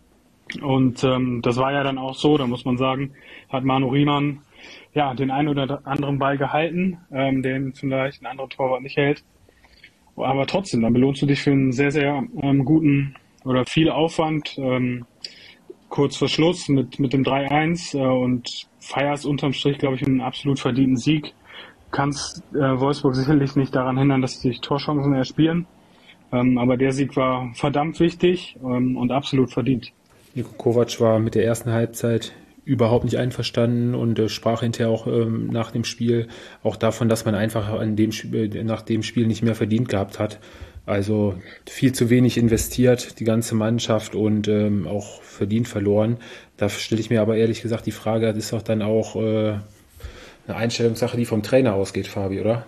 Und ähm, das war ja dann auch so, da muss man sagen, hat Manu Riemann ja den einen oder anderen Ball gehalten, ähm, den vielleicht ein anderer Torwart nicht hält. Aber trotzdem, dann belohnst du dich für einen sehr, sehr ähm, guten oder viel Aufwand, ähm, kurz vor Schluss mit, mit dem drei eins äh, und feierst unterm Strich, glaube ich, einen absolut verdienten Sieg. Kannst äh, Wolfsburg sicherlich nicht daran hindern, dass sie sich Torchancen erspielen. Ähm, aber der Sieg war verdammt wichtig ähm, und absolut verdient. Niko Kovac war mit der ersten Halbzeit überhaupt nicht einverstanden und äh, sprach hinterher auch ähm, nach dem Spiel auch davon, dass man einfach an dem Spiel, nach dem Spiel nicht mehr verdient gehabt hat. Also viel zu wenig investiert, die ganze Mannschaft und ähm, auch verdient verloren. Da stelle ich mir aber ehrlich gesagt die Frage, das ist doch dann auch äh, eine Einstellungssache, die vom Trainer ausgeht, Fabi, oder?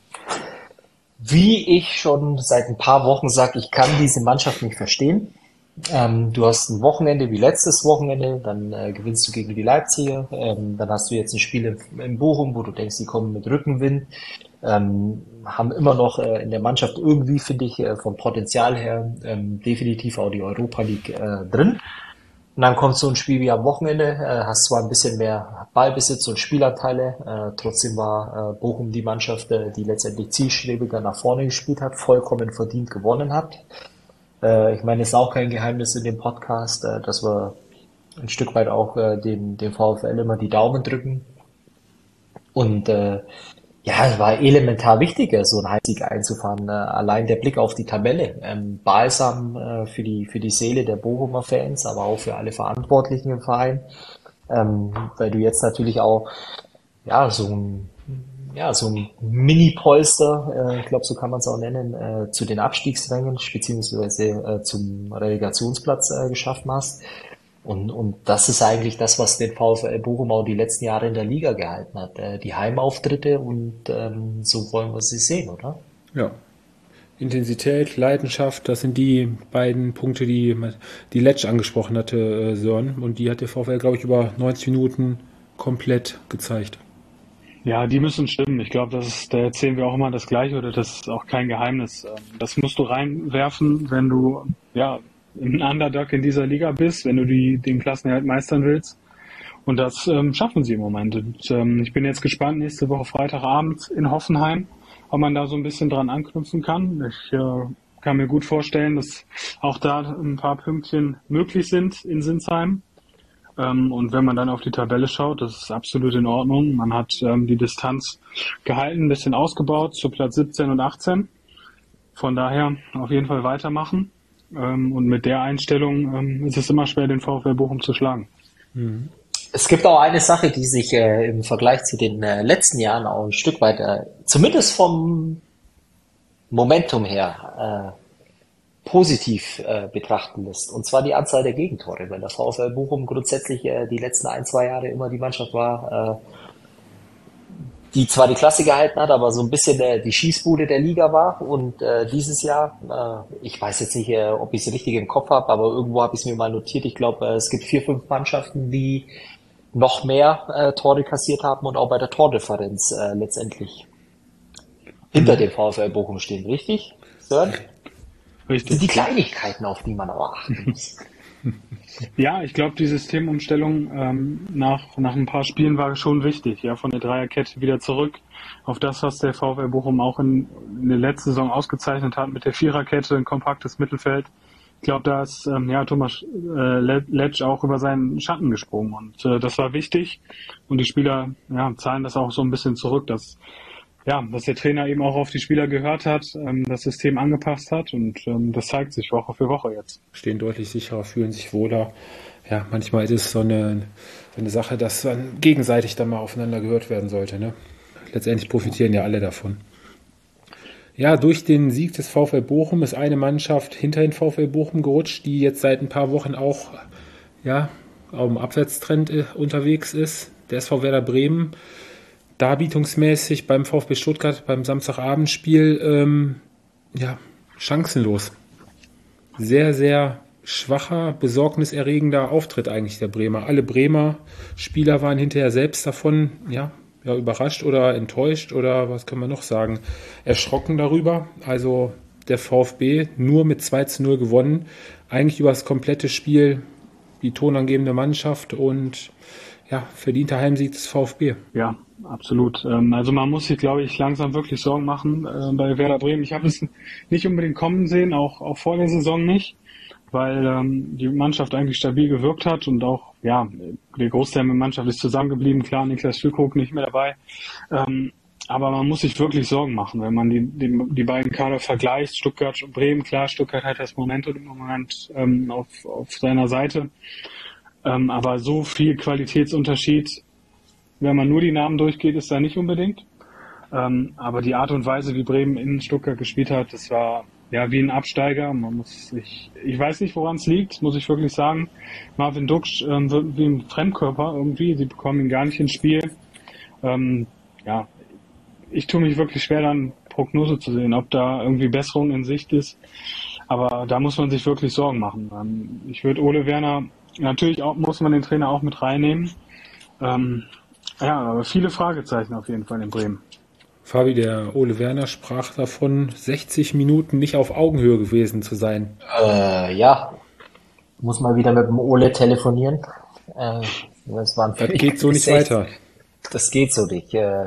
Wie ich schon seit ein paar Wochen sage, ich kann diese Mannschaft nicht verstehen. Ähm, du hast ein Wochenende wie letztes Wochenende, dann äh, gewinnst du gegen die Leipziger, ähm, dann hast du jetzt ein Spiel in, in Bochum, wo du denkst, die kommen mit Rückenwind, ähm, haben immer noch äh, in der Mannschaft irgendwie, finde ich, äh, vom Potenzial her ähm, definitiv auch die Europa League äh, drin. Und dann kommt so ein Spiel wie am Wochenende, äh, hast zwar ein bisschen mehr Ballbesitz und Spielanteile, äh, trotzdem war äh, Bochum die Mannschaft, äh, die letztendlich zielstrebiger nach vorne gespielt hat, vollkommen verdient gewonnen hat. Äh, ich meine, es ist auch kein Geheimnis in dem Podcast, äh, dass wir ein Stück weit auch äh, dem, dem VfL immer die Daumen drücken. Und äh, ja, es war elementar wichtiger, so einen Heimsieg einzufahren. Äh, allein der Blick auf die Tabelle, ähm, balsam äh, für die für die Seele der Bochumer Fans, aber auch für alle Verantwortlichen im Verein, ähm, weil du jetzt natürlich auch ja so ein ja so ein Mini-Polster, äh, ich glaube, so kann man es auch nennen, äh, zu den Abstiegsrängen beziehungsweise äh, zum Relegationsplatz äh, geschaffen hast. Und, und das ist eigentlich das, was den VfL Bochum auch die letzten Jahre in der Liga gehalten hat. Äh, die Heimauftritte und ähm, so wollen wir sie sehen, oder? Ja. Intensität, Leidenschaft, das sind die beiden Punkte, die, die Letsch angesprochen hatte, äh, Sören. Und die hat der VfL, glaube ich, über neunzig Minuten komplett gezeigt. Ja, die müssen stimmen. Ich glaube, das ist, da erzählen wir auch immer das Gleiche oder das ist auch kein Geheimnis. Das musst du reinwerfen, wenn du ja ein Underdog in dieser Liga bist, wenn du die, den Klassenerhalt meistern willst. Und das ähm, schaffen sie im Moment. Und, ähm, ich bin jetzt gespannt, nächste Woche Freitagabend in Hoffenheim, ob man da so ein bisschen dran anknüpfen kann. Ich äh, kann mir gut vorstellen, dass auch da ein paar Pünktchen möglich sind in Sinsheim. Ähm, und wenn man dann auf die Tabelle schaut, das ist absolut in Ordnung. Man hat ähm, die Distanz gehalten, ein bisschen ausgebaut zu Platz siebzehn und achtzehn. von daher auf jeden Fall weitermachen. Ähm, und mit der Einstellung ähm, ist es immer schwer, den VfL Bochum zu schlagen. Mhm. Es gibt auch eine Sache, die sich äh, im Vergleich zu den äh, letzten Jahren auch ein Stück weit, äh, zumindest vom Momentum her, äh, positiv äh, betrachten lässt. Und zwar die Anzahl der Gegentore. Weil der VfL Bochum grundsätzlich äh, die letzten ein, zwei Jahre immer die Mannschaft war, äh, die zwar die Klasse gehalten hat, aber so ein bisschen der, die Schießbude der Liga war. Und äh, dieses Jahr, äh, ich weiß jetzt nicht, äh, ob ich es richtig im Kopf habe, aber irgendwo habe ich es mir mal notiert. Ich glaube, äh, es gibt vier, fünf Mannschaften, die noch mehr äh, Tore kassiert haben und auch bei der Tordifferenz äh, letztendlich hinter dem VfL Bochum stehen. Richtig, Sören? Das sind die Richtig. Kleinigkeiten, auf die man auch achten muss. Ja, ich glaube, die Systemumstellung ähm, nach, nach ein paar Spielen war schon wichtig, ja, von der Dreierkette wieder zurück auf das, was der VfL Bochum auch in, in der letzten Saison ausgezeichnet hat, mit der Viererkette, ein kompaktes Mittelfeld. Ich glaube, da ist ähm, ja, Thomas äh, Letsch auch über seinen Schatten gesprungen und äh, das war wichtig und die Spieler ja, zahlen das auch so ein bisschen zurück, dass ja, dass der Trainer eben auch auf die Spieler gehört hat, ähm, das System angepasst hat und ähm, das zeigt sich Woche für Woche jetzt. Stehen deutlich sicherer, fühlen sich wohler. Ja, manchmal ist es so eine, so eine Sache, dass dann gegenseitig dann mal aufeinander gehört werden sollte. Ne? Letztendlich profitieren ja alle davon. Ja, durch den Sieg des VfL Bochum ist eine Mannschaft hinter den VfL Bochum gerutscht, die jetzt seit ein paar Wochen auch ja, auf dem Abwärtstrend äh, unterwegs ist. Der S V Werder Bremen. Darbietungsmäßig beim VfB Stuttgart beim Samstagabendspiel ähm, ja, chancenlos. Sehr, sehr schwacher, besorgniserregender Auftritt eigentlich der Bremer. Alle Bremer Spieler waren hinterher selbst davon ja, ja, überrascht oder enttäuscht oder was können wir noch sagen, erschrocken darüber. Also der VfB nur mit zwei zu null gewonnen. Eigentlich über das komplette Spiel die tonangebende Mannschaft und ja, verdienter Heimsieg des VfB. Ja, absolut. Also man muss sich, glaube ich, langsam wirklich Sorgen machen äh, bei Werder Bremen. Ich habe es nicht unbedingt kommen sehen, auch, auch vor der Saison nicht, weil ähm, die Mannschaft eigentlich stabil gewirkt hat und auch, ja, der Großteil der Mannschaft ist zusammengeblieben. Klar, Niklas Füllkrug nicht mehr dabei. Ähm, aber man muss sich wirklich Sorgen machen, wenn man die, die, die beiden Kader vergleicht. Stuttgart und Bremen, klar, Stuttgart hat das Momentum im Moment ähm, auf, auf seiner Seite. Ähm, aber so viel Qualitätsunterschied, wenn man nur die Namen durchgeht, ist da nicht unbedingt. Ähm, aber die Art und Weise, wie Bremen in Stuttgart gespielt hat, das war ja wie ein Absteiger. Man muss sich, ich weiß nicht, woran es liegt, muss ich wirklich sagen. Marvin Duksch ähm, wird wie ein Fremdkörper irgendwie. Sie bekommen ihn gar nicht ins Spiel. Ähm, ja, ich tue mich wirklich schwer, dann Prognose zu sehen, ob da irgendwie Besserung in Sicht ist. Aber da muss man sich wirklich Sorgen machen. Ähm, ich würde Ole Werner, natürlich auch, muss man den Trainer auch mit reinnehmen. Ähm, ja, aber viele Fragezeichen auf jeden Fall in Bremen. Fabi, der Ole Werner sprach davon, sechzig Minuten nicht auf Augenhöhe gewesen zu sein. Äh, ja, muss mal wieder mit dem Ole telefonieren. Äh, das waren das geht so nicht sechzig, weiter. Das geht so nicht. Äh,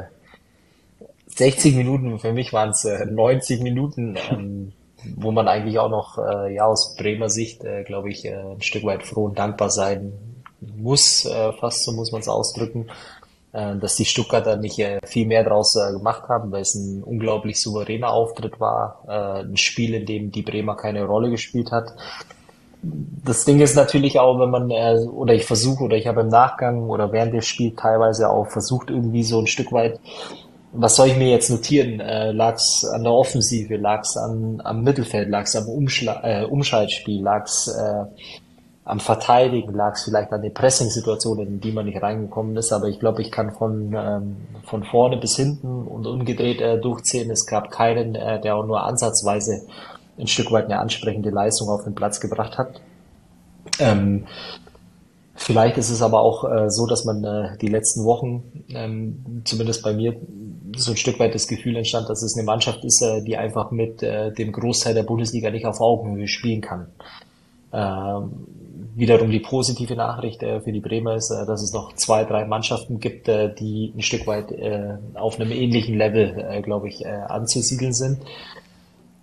sechzig Minuten, für mich waren es äh, neunzig Minuten, ähm, wo man eigentlich auch noch äh, ja aus Bremer Sicht, äh, glaube ich, äh, ein Stück weit froh und dankbar sein muss, äh, fast so muss man es ausdrücken, äh, dass die Stuttgarter nicht äh, viel mehr draus äh, gemacht haben, weil es ein unglaublich souveräner Auftritt war, äh, ein Spiel, in dem die Bremer keine Rolle gespielt hat. Das Ding ist natürlich auch, wenn man, äh, oder ich versuche, oder ich habe im Nachgang oder während des Spiels teilweise auch versucht, irgendwie so ein Stück weit, was soll ich mir jetzt notieren? Äh, lag's an der Offensive, lag's an, am Mittelfeld, lag's am Umschla äh, Umschaltspiel, lag's äh, am Verteidigen, lag's vielleicht an den Pressing-Situationen, in die man nicht reingekommen ist. Aber ich glaube, ich kann von ähm, von vorne bis hinten und umgedreht äh, durchzählen. Es gab keinen, äh, der auch nur ansatzweise ein Stück weit eine ansprechende Leistung auf den Platz gebracht hat. Ähm, Vielleicht ist es aber auch äh, so, dass man äh, die letzten Wochen, ähm, zumindest bei mir, so ein Stück weit das Gefühl entstand, dass es eine Mannschaft ist, äh, die einfach mit äh, dem Großteil der Bundesliga nicht auf Augenhöhe spielen kann. Ähm, wiederum die positive Nachricht äh, für die Bremer ist, äh, dass es noch zwei, drei Mannschaften gibt, äh, die ein Stück weit äh, auf einem ähnlichen Level, äh, glaube ich, äh, anzusiedeln sind.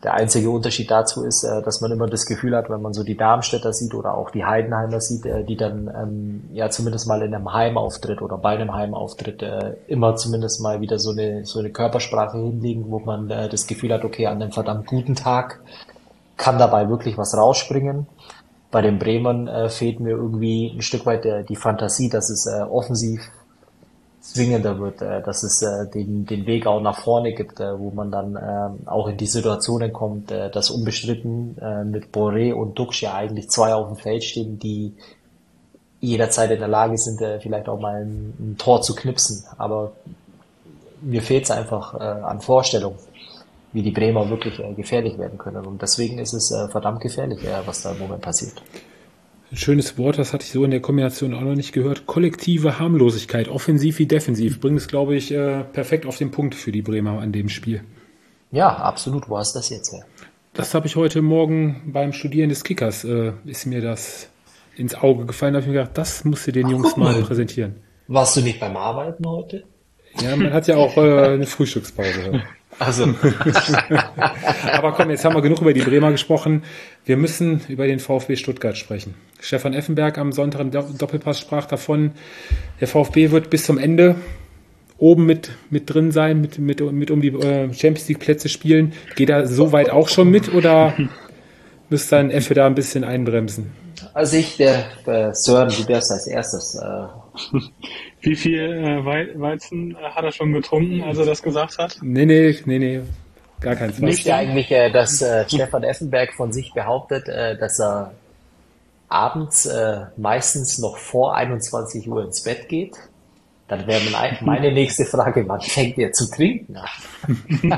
Der einzige Unterschied dazu ist, äh, dass man immer das Gefühl hat, wenn man so die Darmstädter sieht oder auch die Heidenheimer sieht, äh, die dann ähm, ja zumindest mal in einem Heimauftritt oder bei einem Heimauftritt äh, immer zumindest mal wieder so eine so eine Körpersprache hinlegen, wo man äh, das Gefühl hat, okay, an einem verdammt guten Tag kann dabei wirklich was rausspringen. Bei den Bremern äh, fehlt mir irgendwie ein Stück weit äh, die Fantasie, dass es äh, offensiv zwingender wird, äh, dass es äh, den, den Weg auch nach vorne gibt, äh, wo man dann äh, auch in die Situationen kommt, äh, dass unbestritten äh, mit Boré und Dux ja eigentlich zwei auf dem Feld stehen, die jederzeit in der Lage sind, äh, vielleicht auch mal ein, ein Tor zu knipsen. Aber mir fehlt es einfach äh, an Vorstellung, wie die Bremer wirklich äh, gefährlich werden können. Und deswegen ist es äh, verdammt gefährlich, äh, was da im Moment passiert. Ein schönes Wort, das hatte ich so in der Kombination auch noch nicht gehört. Kollektive Harmlosigkeit, offensiv wie defensiv. Bringt es, glaube ich, äh, perfekt auf den Punkt für die Bremer an dem Spiel. Ja, absolut. Wo hast du das jetzt her? Das habe ich heute Morgen beim Studieren des Kickers, äh, ist mir das ins Auge gefallen. Da habe ich mir gedacht, das musst du den Jungs Ach, mal. mal präsentieren. Warst du nicht beim Arbeiten heute? Ja, man hat ja auch äh, eine Frühstückspause. Also. Aber komm, jetzt haben wir genug über die Bremer gesprochen. Wir müssen über den VfB Stuttgart sprechen. Stefan Effenberg am Sonntag im Doppelpass sprach davon, der VfB wird bis zum Ende oben mit, mit drin sein, mit, mit, mit um die äh, Champions League Plätze spielen. Geht er so weit auch schon mit oder müsste dann Effe da ein bisschen einbremsen? Also ich, der äh, Sören, du darfst als erstes. Äh, Wie viel äh, Weizen äh, hat er schon getrunken, als er das gesagt hat? Nee, nee, nee, nee. Gar kein Fall. Nicht ja eigentlich, äh, dass äh, Stefan Effenberg von sich behauptet, äh, dass er abends äh, meistens noch vor einundzwanzig Uhr ins Bett geht. Dann wäre meine nächste Frage, wann fängt er zu trinken an?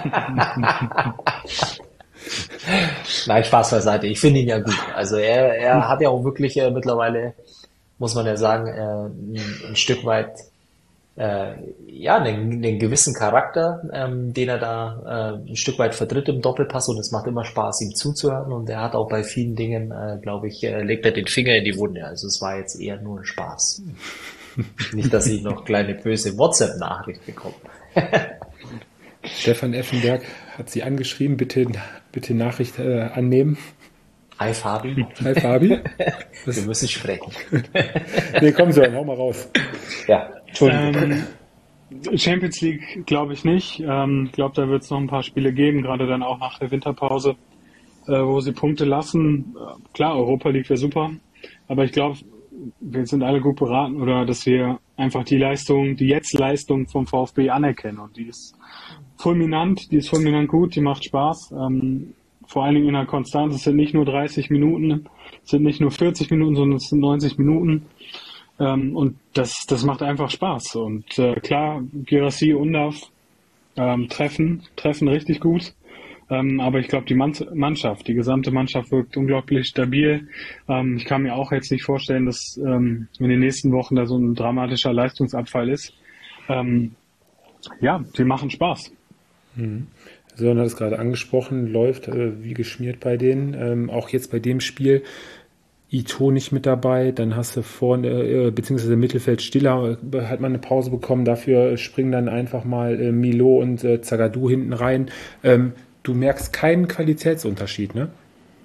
Nein, Spaß beiseite. Ich finde ihn ja gut. Also er, er hat ja auch wirklich äh, mittlerweile, muss man ja sagen, äh, ein, ein Stück weit äh, ja einen, einen gewissen Charakter, ähm, den er da äh, ein Stück weit vertritt im Doppelpass, und es macht immer Spaß, ihm zuzuhören, und er hat auch bei vielen Dingen, äh, glaube ich, äh, legt er den Finger in die Wunde. Also es war jetzt eher nur ein Spaß. Nicht, dass ich noch kleine böse WhatsApp-Nachricht bekomme. Stefan Effenberg hat sie angeschrieben, bitte, bitte Nachricht äh, annehmen. Hi Fabi. Hi Fabi. Wir müssen sprechen. Nee, komm so, hau mal raus. Ja, Entschuldigung. Ähm, Champions League glaube ich nicht. Ich ähm, glaube, da wird es noch ein paar Spiele geben, gerade dann auch nach der Winterpause, äh, wo sie Punkte lassen. Äh, klar, Europa League wäre super, aber ich glaube, wir sind alle gut beraten, oder dass wir einfach die Leistung, die Jetzt-Leistung vom VfB anerkennen, und die ist fulminant, die ist fulminant gut, die macht Spaß, ähm, vor allen Dingen in der Konstanz. Es sind nicht nur dreißig Minuten, es sind nicht nur vierzig Minuten, sondern es sind neunzig Minuten, ähm, und das das macht einfach Spaß. Und äh, klar, Guirassy, Undav ähm, treffen, treffen richtig gut. Ähm, aber ich glaube, die Mannschaft, die gesamte Mannschaft wirkt unglaublich stabil. Ähm, ich kann mir auch jetzt nicht vorstellen, dass ähm, in den nächsten Wochen da so ein dramatischer Leistungsabfall ist. Ähm, ja, die machen Spaß. Mhm. Sören hat es gerade angesprochen, läuft äh, wie geschmiert bei denen. Ähm, auch jetzt bei dem Spiel Ito nicht mit dabei, dann hast du vorne, äh, beziehungsweise im Mittelfeld Stiller, äh, hat man eine Pause bekommen, dafür springen dann einfach mal äh, Milo und äh, Zagadou hinten rein. Ähm, Du merkst keinen Qualitätsunterschied, ne?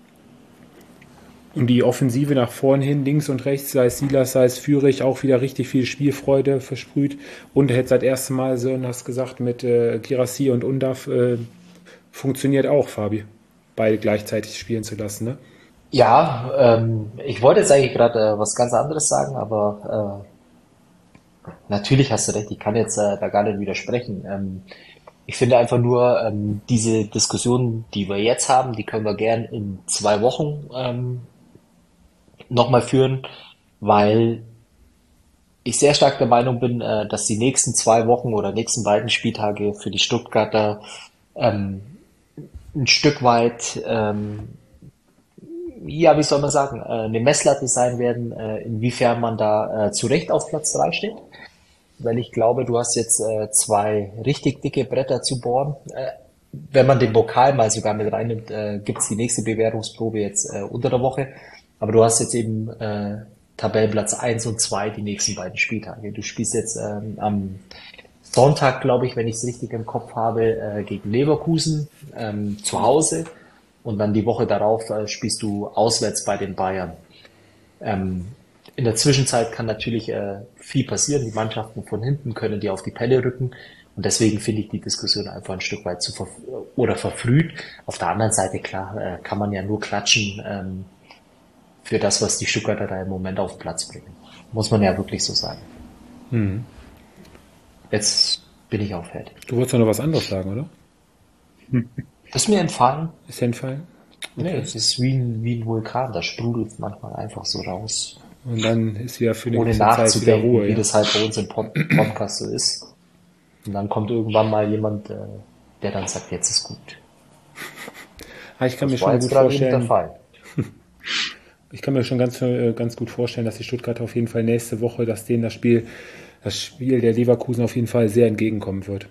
Und die Offensive nach vorn hin, links und rechts, sei es Silas, sei es Führig, auch wieder richtig viel Spielfreude versprüht. Und er hat seit erstem Mal, so hast gesagt, mit äh, Guirassy und Undav äh, funktioniert auch, Fabi, beide gleichzeitig spielen zu lassen, ne? Ja, ähm, ich wollte jetzt eigentlich gerade äh, was ganz anderes sagen, aber äh, natürlich hast du recht, ich kann jetzt äh, da gar nicht widersprechen. Ähm, Ich finde einfach nur, ähm, diese Diskussion, die wir jetzt haben, die können wir gern in zwei Wochen ähm, nochmal führen, weil ich sehr stark der Meinung bin, äh, dass die nächsten zwei Wochen oder nächsten beiden Spieltage für die Stuttgarter ähm, ein Stück weit, ähm, ja, wie soll man sagen, äh, eine Messlatte sein werden, äh, inwiefern man da äh, zu Recht auf Platz drei steht. Weil ich glaube, du hast jetzt äh, zwei richtig dicke Bretter zu bohren. Äh, wenn man den Pokal mal sogar mit reinnimmt, äh, gibt's die nächste Bewertungsprobe jetzt äh, unter der Woche. Aber du hast jetzt eben äh, Tabellenplatz eins und zwei die nächsten beiden Spieltage. Du spielst jetzt ähm, am Sonntag, glaube ich, wenn ich es richtig im Kopf habe, äh, gegen Leverkusen ähm, zu Hause. und dann die Woche darauf äh, spielst du auswärts bei den Bayern. Ähm, in der Zwischenzeit kann natürlich äh, viel passieren. Die Mannschaften von hinten können dir auf die Pelle rücken. Und deswegen finde ich die Diskussion einfach ein Stück weit zu ver oder verfrüht. Auf der anderen Seite, klar, äh, kann man ja nur klatschen ähm, für das, was die Stuttgarter da im Moment auf den Platz bringen. Muss man ja wirklich so sagen. Hm. Jetzt bin ich auch fertig. Du wolltest doch noch was anderes sagen, oder? Das ist mir entfallen. Ist dir entfallen? Okay. Nee, es ist wie ein, wie ein Vulkan, da sprudelt manchmal einfach so raus. Und dann ist wieder für eine Ohne gewisse Zeit wieder nachzudenken, Ruhe. wie Ja? das halt bei uns im Pod Podcast so ist. Und dann kommt irgendwann mal jemand, äh, der dann sagt, jetzt ist gut. Ah, ich kann Das mir war schon jetzt gut gerade eben der vorstellen. Fall. Ich kann mir schon ganz, äh, ganz gut vorstellen, dass die Stuttgarter auf jeden Fall nächste Woche, dass denen das Spiel, das Spiel der Leverkusen auf jeden Fall sehr entgegenkommen wird.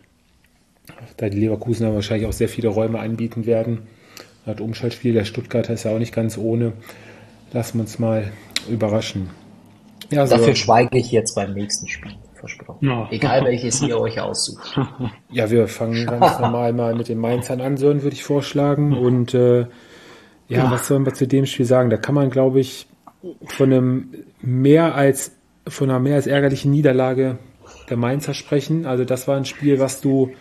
Da die Leverkusener wahrscheinlich auch sehr viele Räume anbieten werden. Das Umschaltspiel der Stuttgarter ist ja auch nicht ganz ohne. Lassen wir uns mal überraschen. Ja, so. Dafür schweige ich jetzt beim nächsten Spiel, versprochen. Ja. Egal welches ihr euch aussucht. Ja, wir fangen ganz normal mal mit den Mainzern an, Sören, würde ich vorschlagen. Und äh, ja, was sollen wir zu dem Spiel sagen? Da kann man, glaube ich, von einem mehr als von einer mehr als ärgerlichen Niederlage der Mainzer sprechen. Also das war ein Spiel, was du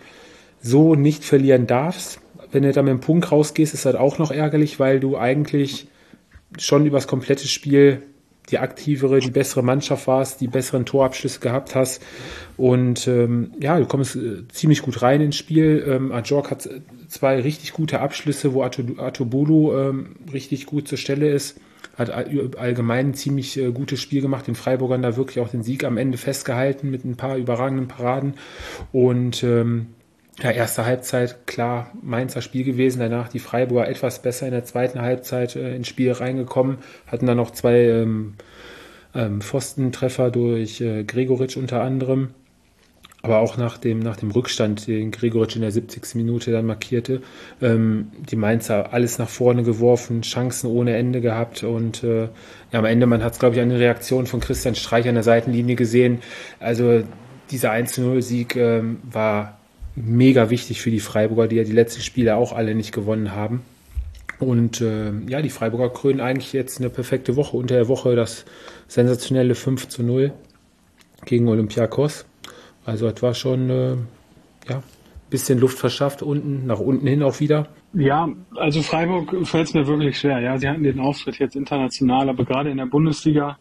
so nicht verlieren darfst. Wenn du da mit dem Punkt rausgehst, ist das auch noch ärgerlich, weil du eigentlich schon über das komplette Spiel die aktivere, die bessere Mannschaft warst, die besseren Torabschlüsse gehabt hast. Und ähm, ja, du kommst äh, ziemlich gut rein ins Spiel. Ähm, Ajork hat zwei richtig gute Abschlüsse, wo Atobulu ähm, richtig gut zur Stelle ist. Hat all, allgemein ein ziemlich äh, gutes Spiel gemacht. Den Freiburgern da wirklich auch den Sieg am Ende festgehalten mit ein paar überragenden Paraden. Und ähm, ja, erste Halbzeit, klar, Mainzer Spiel gewesen, danach die Freiburger etwas besser in der zweiten Halbzeit äh, ins Spiel reingekommen, hatten dann noch zwei ähm, ähm, Pfostentreffer durch äh, Gregoritsch unter anderem, aber auch nach dem, nach dem Rückstand, den Gregoritsch in der siebzigsten Minute dann markierte, ähm, die Mainzer alles nach vorne geworfen, Chancen ohne Ende gehabt und äh, ja, am Ende, man hat es, glaube ich, an der Reaktion von Christian Streich an der Seitenlinie gesehen, also dieser eins zu null Sieg ähm, war mega wichtig für die Freiburger, die ja die letzten Spiele auch alle nicht gewonnen haben. Und äh, ja, die Freiburger krönen eigentlich jetzt eine perfekte Woche. Unter der Woche das sensationelle fünf zu null gegen Olympiakos. Also das war schon äh, ja, ein bisschen Luft verschafft unten, nach unten hin auch wieder. Ja, also Freiburg fällt es mir wirklich schwer. Ja, sie hatten den Auftritt jetzt international, aber gerade in der Bundesliga,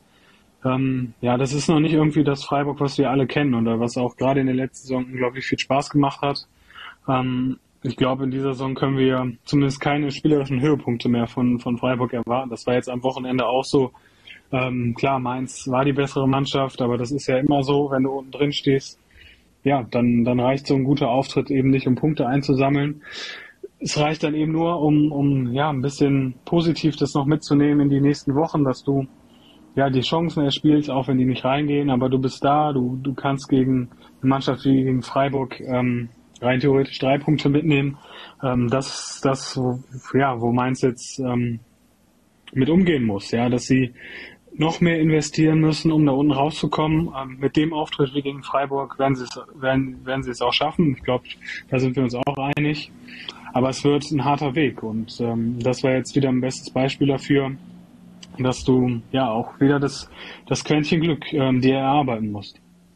Ähm, ja, das ist noch nicht irgendwie das Freiburg, was wir alle kennen oder was auch gerade in der letzten Saison unglaublich viel Spaß gemacht hat. Ähm, ich glaube, in dieser Saison können wir zumindest keine spielerischen Höhepunkte mehr von, von Freiburg erwarten. Das war jetzt am Wochenende auch so. Ähm, klar, Mainz war die bessere Mannschaft, aber das ist ja immer so, wenn du unten drin stehst. Ja, dann, dann reicht so ein guter Auftritt eben nicht, um Punkte einzusammeln. Es reicht dann eben nur, um, um ja ein bisschen positiv das noch mitzunehmen in die nächsten Wochen, dass du ja, die Chancen erspielst, auch wenn die nicht reingehen, aber du bist da, du, du kannst gegen eine Mannschaft wie gegen Freiburg ähm, rein theoretisch drei Punkte mitnehmen. Ähm, das ist das, wo, ja, wo Mainz jetzt ähm, mit umgehen muss, ja, dass sie noch mehr investieren müssen, um da unten rauszukommen. Ähm, mit dem Auftritt wie gegen Freiburg werden sie es, werden, werden sie es auch schaffen. Ich glaube, da sind wir uns auch einig. Aber es wird ein harter Weg und ähm, das war jetzt wieder ein bestes Beispiel dafür, dass du ja auch wieder das, das Quäntchen Glück ähm, dir erarbeiten musst.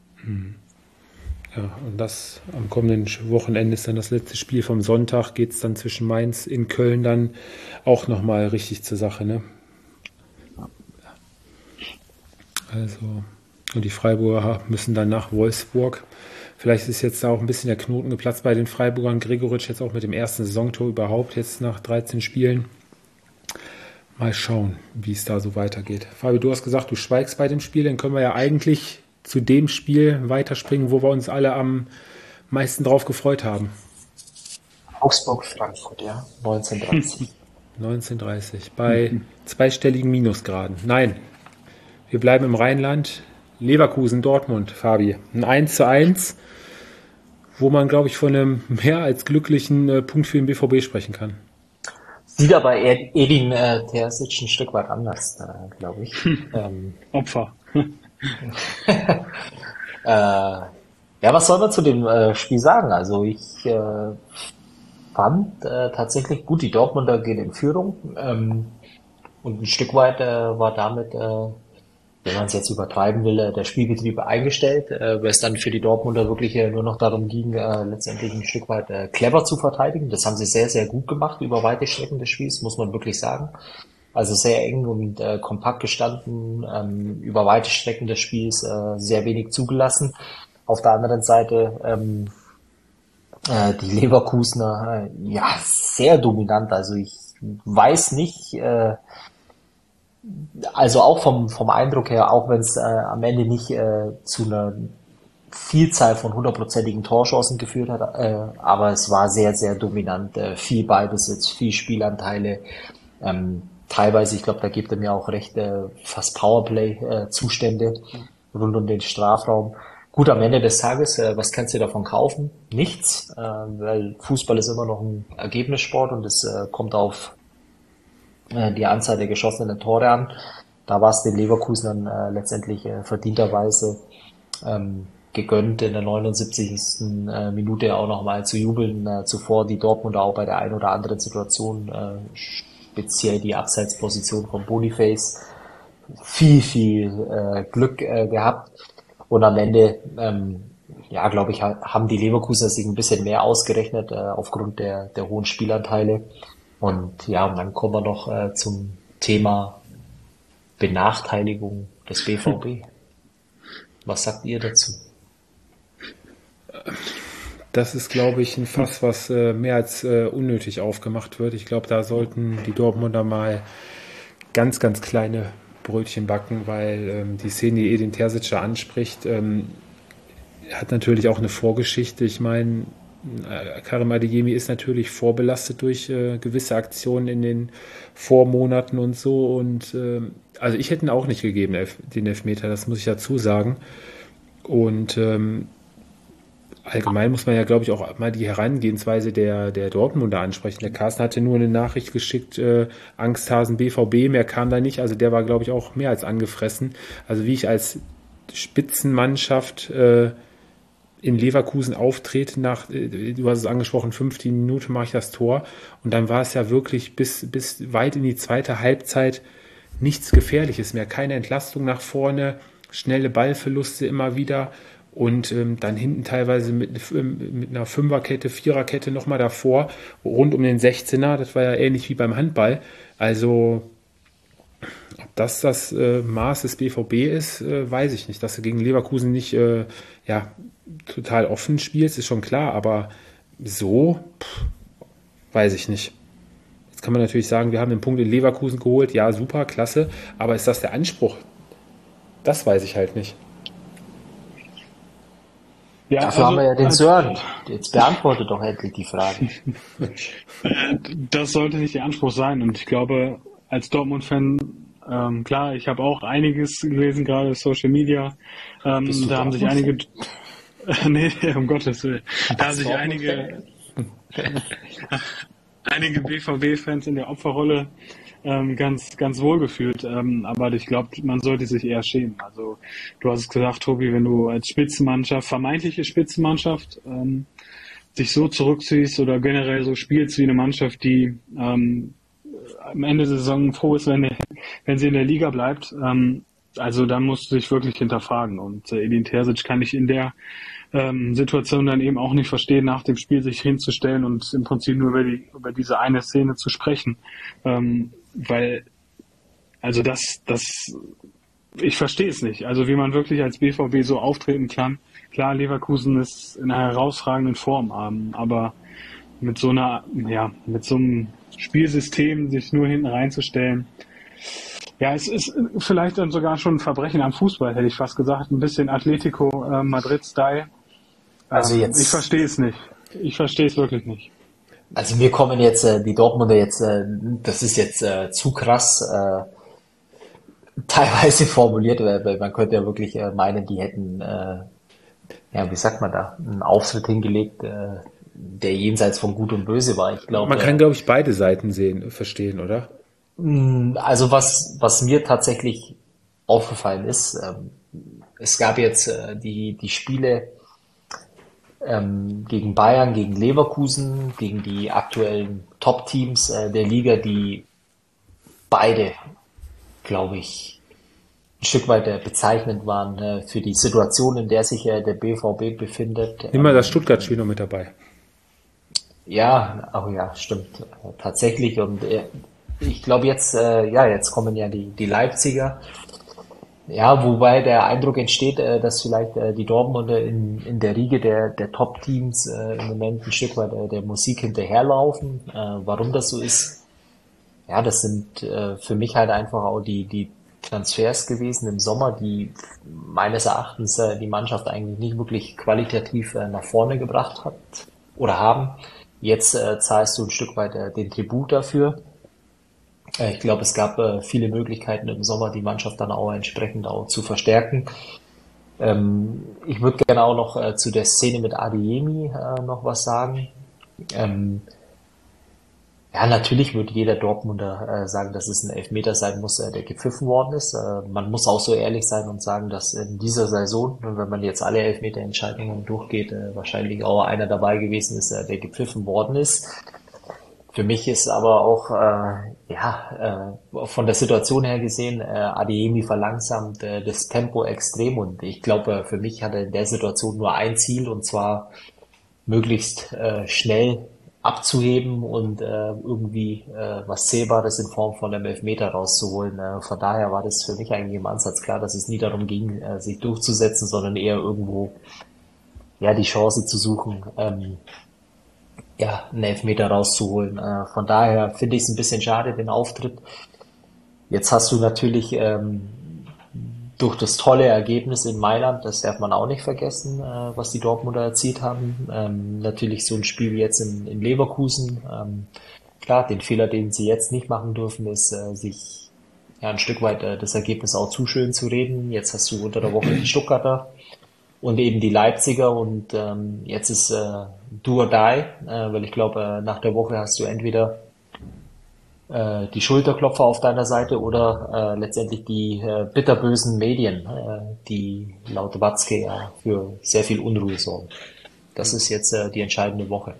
Ja, und das am kommenden Wochenende ist dann das letzte Spiel vom Sonntag, geht es dann zwischen Mainz in Köln dann auch nochmal richtig zur Sache, ne? Also, und die Freiburger müssen dann nach Wolfsburg. Vielleicht ist jetzt da auch ein bisschen der Knoten geplatzt bei den Freiburgern. Gregoritsch jetzt auch mit dem ersten Saisontor überhaupt, jetzt nach dreizehn Spielen. Mal schauen, wie es da so weitergeht. Fabi, du hast gesagt, du schweigst bei dem Spiel, dann können wir ja eigentlich zu dem Spiel weiterspringen, wo wir uns alle am meisten drauf gefreut haben. Augsburg-Frankfurt, ja, neunzehn dreißig. neunzehn dreißig, bei zweistelligen Minusgraden. Nein, wir bleiben im Rheinland. Leverkusen-Dortmund, Fabi. Ein eins zu eins, wo man, glaube ich, von einem mehr als glücklichen äh, Punkt für den B V B sprechen kann. Sieht aber Edin äh, Terzic ein Stück weit anders, äh, glaube ich. ähm, Opfer. äh, ja, was soll man zu dem äh, Spiel sagen? Also ich äh, fand äh, tatsächlich gut, die Dortmunder gehen in Führung ähm, und ein Stück weit äh, war damit, äh, wenn man es jetzt übertreiben will, äh, der Spielbetrieb eingestellt, äh, weil es dann für die Dortmunder wirklich äh, nur noch darum ging, äh, letztendlich ein Stück weit äh, clever zu verteidigen. Das haben sie sehr, sehr gut gemacht über weite Strecken des Spiels, muss man wirklich sagen. Also sehr eng und äh, kompakt gestanden, ähm, über weite Strecken des Spiels äh, sehr wenig zugelassen. Auf der anderen Seite ähm, äh, die Leverkusener, äh, ja, sehr dominant. Also ich weiß nicht, äh, also auch vom vom Eindruck her, auch wenn es äh, am Ende nicht äh, zu einer Vielzahl von hundertprozentigen Torchancen geführt hat, äh, aber es war sehr, sehr dominant. Äh, viel Ballbesitz, viel Spielanteile. Ähm, teilweise, ich glaube, da gibt er mir auch recht, äh, fast Powerplay-Zustände rund um den Strafraum. Gut, am Ende des Tages, äh, was kannst du davon kaufen? Nichts, äh, weil Fußball ist immer noch ein Ergebnissport und es äh, kommt auf äh, die Anzahl der geschossenen Tore an. Da war es den Leverkusenern äh, letztendlich äh, verdienterweise ähm, gegönnt, in der neunundsiebzigsten Äh, Minute auch nochmal zu jubeln. Äh, zuvor die Dortmunder auch bei der einen oder anderen Situation, äh, speziell die Abseitsposition von Boniface, viel, viel äh, Glück äh, gehabt. Und am Ende, ähm, ja, glaube ich, haben die Leverkusener sich ein bisschen mehr ausgerechnet äh, aufgrund der, der hohen Spielanteile. Und ja, und dann kommen wir noch äh, zum Thema Benachteiligung des B V B. Was sagt ihr dazu? Das ist, glaube ich, ein Fass, was äh, mehr als äh, unnötig aufgemacht wird. Ich glaube, da sollten die Dortmunder mal ganz, ganz kleine Brötchen backen, weil ähm, die Szene, die Edin Terzic da anspricht, ähm, hat natürlich auch eine Vorgeschichte. Ich meine, äh, Karim Adeyemi ist natürlich vorbelastet durch äh, gewisse Aktionen in den Vormonaten und so. Und äh, also ich hätte ihn auch nicht gegeben, Elf, den Elfmeter, das muss ich dazu sagen. Und ähm, allgemein muss man ja, glaube ich, auch mal die Herangehensweise der, der Dortmunder ansprechen. Der Carsten hatte nur eine Nachricht geschickt, äh, Angsthasen B V B, mehr kam da nicht. Also der war, glaube ich, auch mehr als angefressen. Also wie ich als Spitzenmannschaft äh, in Leverkusen auftrete, nach, äh, du hast es angesprochen, fünfzehn Minuten mache ich das Tor. Und dann war es ja wirklich bis, bis weit in die zweite Halbzeit nichts Gefährliches mehr. Keine Entlastung nach vorne, schnelle Ballverluste immer wieder. Und ähm, dann hinten teilweise mit, mit einer Fünferkette, Viererkette nochmal davor, rund um den sechzehner, das war ja ähnlich wie beim Handball. Also, ob das das äh, Maß des B V B ist, äh, weiß ich nicht. Dass du gegen Leverkusen nicht äh, ja, total offen spielst, ist schon klar, aber so, pff, weiß ich nicht. Jetzt kann man natürlich sagen, wir haben den Punkt in Leverkusen geholt, ja, super, klasse, aber ist das der Anspruch? Das weiß ich halt nicht. Ja, Dafür also, haben wir ja den Sören. Jetzt beantwortet doch endlich die Frage. Das sollte nicht der Anspruch sein. Und ich glaube, als Dortmund-Fan, ähm, klar, ich habe auch einiges gelesen, gerade Social Media. Ähm, da haben sich einige, nee, um Gottes Willen, da haben sich einige, einige B V B-Fans in der Opferrolle ähm, ganz, ganz wohl gefühlt. Ähm, aber ich glaube, man sollte sich eher schämen. Also du hast es gesagt, Tobi, wenn du als Spitzenmannschaft, vermeintliche Spitzenmannschaft, ähm, dich so zurückziehst oder generell so spielst wie eine Mannschaft, die ähm, am Ende der Saison froh ist, wenn, wenn sie in der Liga bleibt, ähm, also dann musst du dich wirklich hinterfragen. Und äh, Edin Terzic kann ich in der ähm, Situation dann eben auch nicht verstehen, nach dem Spiel sich hinzustellen und im Prinzip nur über die über diese eine Szene zu sprechen. Ähm, weil, also das, das, ich verstehe es nicht. Also wie man wirklich als B V B so auftreten kann. Klar, Leverkusen ist in einer herausragenden Form, ähm, aber mit so einer, ja, mit so einem Spielsystem sich nur hinten reinzustellen, ja, es ist vielleicht dann sogar schon ein Verbrechen am Fußball, hätte ich fast gesagt. Ein bisschen Atletico äh, Madrid-Style. Ähm, also jetzt, ich verstehe es nicht. Ich verstehe es wirklich nicht. Also mir kommen jetzt äh, die Dortmunder jetzt, äh, das ist jetzt äh, zu krass äh, teilweise formuliert, weil, weil man könnte ja wirklich äh, meinen, die hätten, äh, ja, wie sagt man da, einen Auftritt hingelegt, äh, der jenseits von Gut und Böse war. Ich glaube, man kann, glaube ich, beide Seiten sehen, verstehen, oder? Also was, was mir tatsächlich aufgefallen ist, ähm, es gab jetzt äh, die, die Spiele ähm, gegen Bayern, gegen Leverkusen, gegen die aktuellen Top-Teams äh, der Liga, die beide, glaube ich, ein Stück weit äh, bezeichnend waren äh, für die Situation, in der sich äh, der B V B befindet. Nimm mal das Stuttgart-Spiel noch mit dabei. Ja, oh ja, stimmt, äh, tatsächlich. Und äh, ich glaube jetzt, äh, ja, jetzt kommen ja die, die Leipziger. Ja, wobei der Eindruck entsteht, äh, dass vielleicht äh, die Dortmunder in, in der Riege der, der Top-Teams äh, im Moment ein Stück weit äh, der Musik hinterherlaufen. Äh, warum das so ist, ja, das sind äh, für mich halt einfach auch die, die Transfers gewesen im Sommer, die meines Erachtens äh, die Mannschaft eigentlich nicht wirklich qualitativ äh, nach vorne gebracht hat oder haben. Jetzt äh, zahlst du ein Stück weit äh, den Tribut dafür. Ich glaube, es gab äh, viele Möglichkeiten im Sommer, die Mannschaft dann auch entsprechend auch zu verstärken. Ähm, ich würde gerne auch noch äh, zu der Szene mit Adeyemi äh, noch was sagen. Ähm, ja, natürlich würde jeder Dortmunder äh, sagen, dass es ein Elfmeter sein muss, äh, der gepfiffen worden ist. Äh, man muss auch so ehrlich sein und sagen, dass in dieser Saison, wenn man jetzt alle Elfmeterentscheidungen durchgeht, äh, wahrscheinlich auch einer dabei gewesen ist, äh, der gepfiffen worden ist. Für mich ist aber auch, äh, ja, äh, von der Situation her gesehen, äh, Adeyemi verlangsamt äh, das Tempo extrem und ich glaube, für mich hat er in der Situation nur ein Ziel und zwar möglichst äh, schnell abzuheben und äh, irgendwie äh, was Zählbares in Form von einem Elfmeter rauszuholen. Äh, von daher war das für mich eigentlich im Ansatz klar, dass es nie darum ging, äh, sich durchzusetzen, sondern eher irgendwo, ja, die Chance zu suchen, ähm, ja, einen Elfmeter rauszuholen. Äh, von daher finde ich es ein bisschen schade, den Auftritt. Jetzt hast du natürlich ähm, durch das tolle Ergebnis in Mailand, das darf man auch nicht vergessen, äh, was die Dortmunder erzielt haben. Ähm, natürlich so ein Spiel wie jetzt in, in Leverkusen. Ähm, klar, den Fehler, den sie jetzt nicht machen dürfen, ist, äh, sich ja ein Stück weit äh, das Ergebnis auch zu schön zu reden. Jetzt hast du unter der Woche die Stuttgarter und eben die Leipziger und ähm, jetzt ist äh, do or die, äh, weil ich glaube, äh, nach der Woche hast du entweder äh, die Schulterklopfer auf deiner Seite oder äh, letztendlich die äh, bitterbösen Medien, äh, die laut Watzke ja für sehr viel Unruhe sorgen. Das ist jetzt äh, die entscheidende Woche.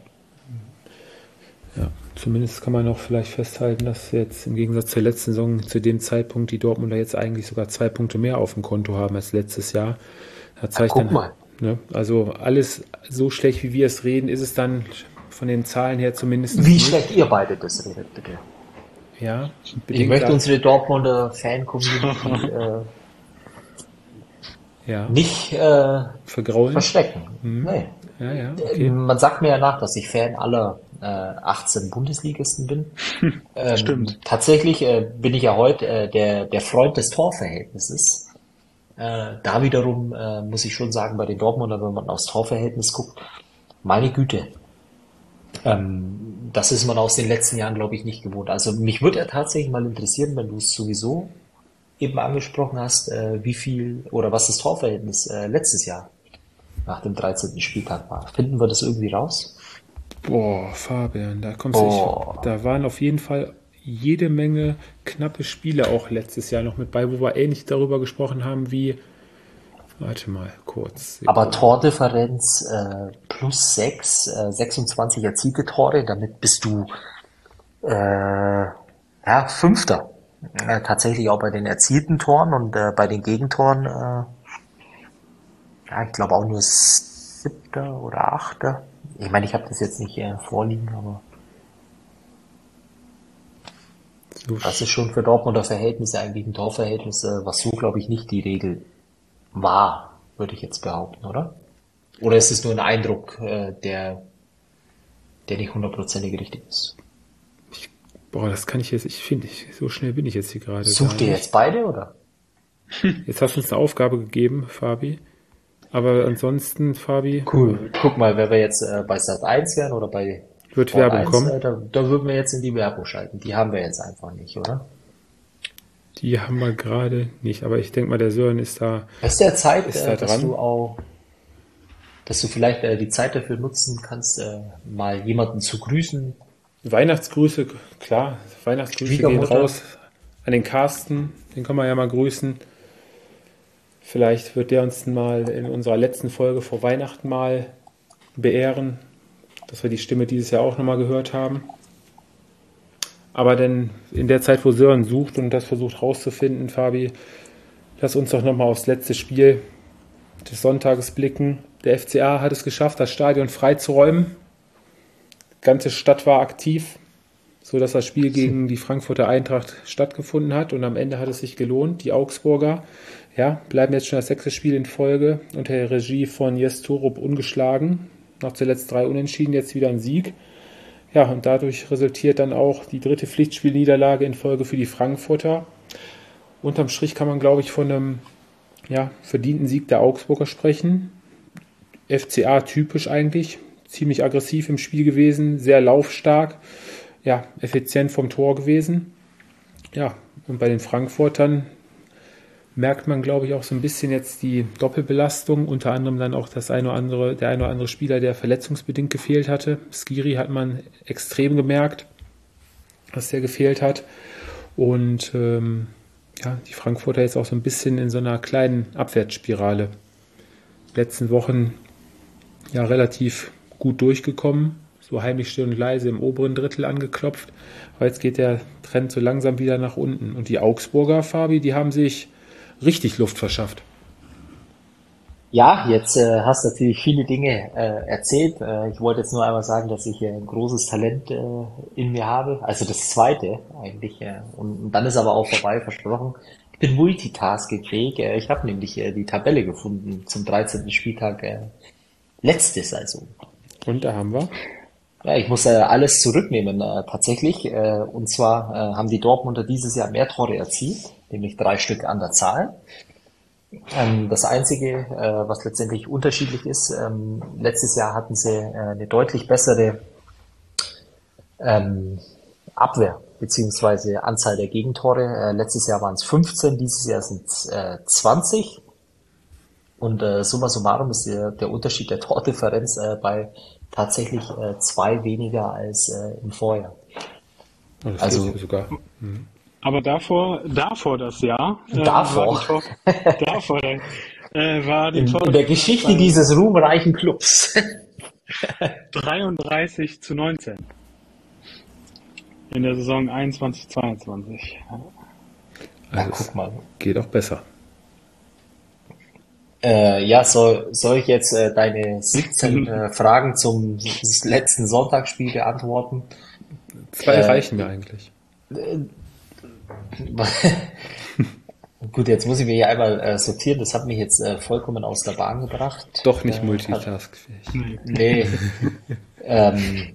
Ja, zumindest kann man noch vielleicht festhalten, dass jetzt im Gegensatz zur letzten Saison zu dem Zeitpunkt die Dortmunder jetzt eigentlich sogar zwei Punkte mehr auf dem Konto haben als letztes Jahr. Da zeigt Guck dann, mal. Ne, also alles so schlecht, wie wir es reden, ist es dann von den Zahlen her zumindest Wie nicht. schlecht ihr beide das redet, bitte. Ja, Ich möchte da, unsere Dortmunder Fan-Community äh, ja, nicht äh, vergraulen. verstecken. Mhm. Nee. Ja, ja, okay. Man sagt mir ja nach, dass ich Fan aller äh, achtzehn Bundesligisten bin. Ähm, Stimmt. Tatsächlich äh, bin ich ja heute äh, der, der Freund des Torverhältnisses. Äh, da wiederum äh, muss ich schon sagen, bei den Dortmunder, wenn man aufs Torverhältnis guckt, meine Güte, ähm, das ist man aus den letzten Jahren, glaube ich, nicht gewohnt. Also mich würde ja tatsächlich mal interessieren, wenn du es sowieso eben angesprochen hast, äh, wie viel oder was das Torverhältnis äh, letztes Jahr nach dem dreizehnten Spieltag war. Finden wir das irgendwie raus? Boah, Fabian, da kommst Boah. du. Da waren auf jeden Fall jede Menge knappe Spiele auch letztes Jahr noch mit bei, wo wir ähnlich darüber gesprochen haben wie, warte mal, kurz. Aber Tordifferenz äh, plus sechs, äh, sechsundzwanzig erzielte Tore, damit bist du äh, ja, Fünfter. Äh, tatsächlich auch bei den erzielten Toren und äh, bei den Gegentoren, äh, ja, ich glaube auch nur Siebter oder Achter. Ich meine, ich habe das jetzt nicht äh, vorliegen, aber So das ist schon für Dortmunder Verhältnisse eigentlich ein Torverhältnis, äh, was so, glaube ich, nicht die Regel war, würde ich jetzt behaupten, oder? Oder ist es nur ein Eindruck, äh, der, der nicht hundertprozentig richtig ist? Boah, das kann ich jetzt, ich finde, ich, so schnell bin ich jetzt hier gerade. Sucht ihr jetzt beide, oder? Jetzt hast du uns eine Aufgabe gegeben, Fabi. Aber ansonsten, Fabi, Cool. Guck mal, wenn wir jetzt äh, bei Sat eins wären oder bei wird Sport Werbung eins, kommen. äh, da, da würden wir jetzt in die Werbung schalten. Die haben wir jetzt einfach nicht, oder? Die haben wir gerade nicht. Aber ich denke mal, der Sören ist da. Es ist der Zeit, Ist da äh, dass dran? du auch, dass du vielleicht äh, die Zeit dafür nutzen kannst, äh, mal jemanden zu grüßen. Weihnachtsgrüße, klar, Weihnachtsgrüße gehen Schwiegermutter. raus an den Carsten, den können wir ja mal grüßen. Vielleicht wird der uns mal in unserer letzten Folge vor Weihnachten mal beehren, dass wir die Stimme dieses Jahr auch nochmal gehört haben. Aber denn in der Zeit, wo Sören sucht und das versucht rauszufinden, Fabi, lass uns doch nochmal aufs letzte Spiel des Sonntages blicken. Der F C A hat es geschafft, das Stadion freizuräumen. Die ganze Stadt war aktiv, sodass das Spiel gegen die Frankfurter Eintracht stattgefunden hat. Und am Ende hat es sich gelohnt. Die Augsburger ja, bleiben jetzt schon das sechste Spiel in Folge unter der Regie von Jes Torup ungeschlagen. Nach zuletzt drei Unentschieden, jetzt wieder ein Sieg. Ja, und dadurch resultiert dann auch die dritte Pflichtspielniederlage in Folge für die Frankfurter. Unterm Strich kann man, glaube ich, von einem ja, verdienten Sieg der Augsburger sprechen. F C A typisch eigentlich, ziemlich aggressiv im Spiel gewesen, sehr laufstark, ja, effizient vom Tor gewesen. Ja, und bei den Frankfurtern merkt man, glaube ich, auch so ein bisschen jetzt die Doppelbelastung, unter anderem dann auch das eine oder andere, der eine oder andere Spieler, der verletzungsbedingt gefehlt hatte. Skiri hat man extrem gemerkt, dass der gefehlt hat. Und ähm, ja, die Frankfurter jetzt auch so ein bisschen in so einer kleinen Abwärtsspirale. Letzten Wochen ja relativ gut durchgekommen, so heimlich still und leise im oberen Drittel angeklopft. Aber jetzt geht der Trend so langsam wieder nach unten. Und die Augsburger, Fabi, die haben sich richtig Luft verschafft. Ja, jetzt äh, hast du natürlich viele Dinge äh, erzählt. Äh, ich wollte jetzt nur einmal sagen, dass ich äh, ein großes Talent äh, in mir habe. Also das zweite eigentlich. Äh, und, und dann ist aber auch vorbei, versprochen. Ich bin multitaskingfähig. Äh, ich habe nämlich äh, die Tabelle gefunden zum dreizehnten Spieltag äh, letzte Saison. Und da haben wir? Ja, ich muss äh, alles zurücknehmen äh, tatsächlich. Äh, und zwar äh, haben die Dortmunder dieses Jahr mehr Tore erzielt, nämlich drei Stück an der Zahl. Ähm, das Einzige, äh, was letztendlich unterschiedlich ist, ähm, letztes Jahr hatten sie äh, eine deutlich bessere ähm, Abwehr beziehungsweise Anzahl der Gegentore. Äh, letztes Jahr waren es fünfzehn, dieses Jahr sind es äh, zwanzig. Und äh, summa summarum ist der, der Unterschied der Tordifferenz äh, bei tatsächlich äh, zwei weniger als äh, im Vorjahr. Oh, das Also sogar. Mhm. Aber davor, davor das Jahr, äh, davor, war die Tor, davor äh, war die in, Tor in der Geschichte dieses ruhmreichen Clubs dreiunddreißig zu neunzehn in der Saison einundzwanzig zweiundzwanzig. Ja, guck mal. Geht auch besser. Äh, ja, soll, soll ich jetzt äh, deine siebzehn äh, Fragen zum letzten Sonntagsspiel beantworten? Zwei Äh, reichen mir eigentlich. Gut, jetzt muss ich mir hier einmal äh, sortieren. Das hat mich jetzt äh, vollkommen aus der Bahn gebracht. Doch nicht Äh, multitaskfähig. Nee. ähm,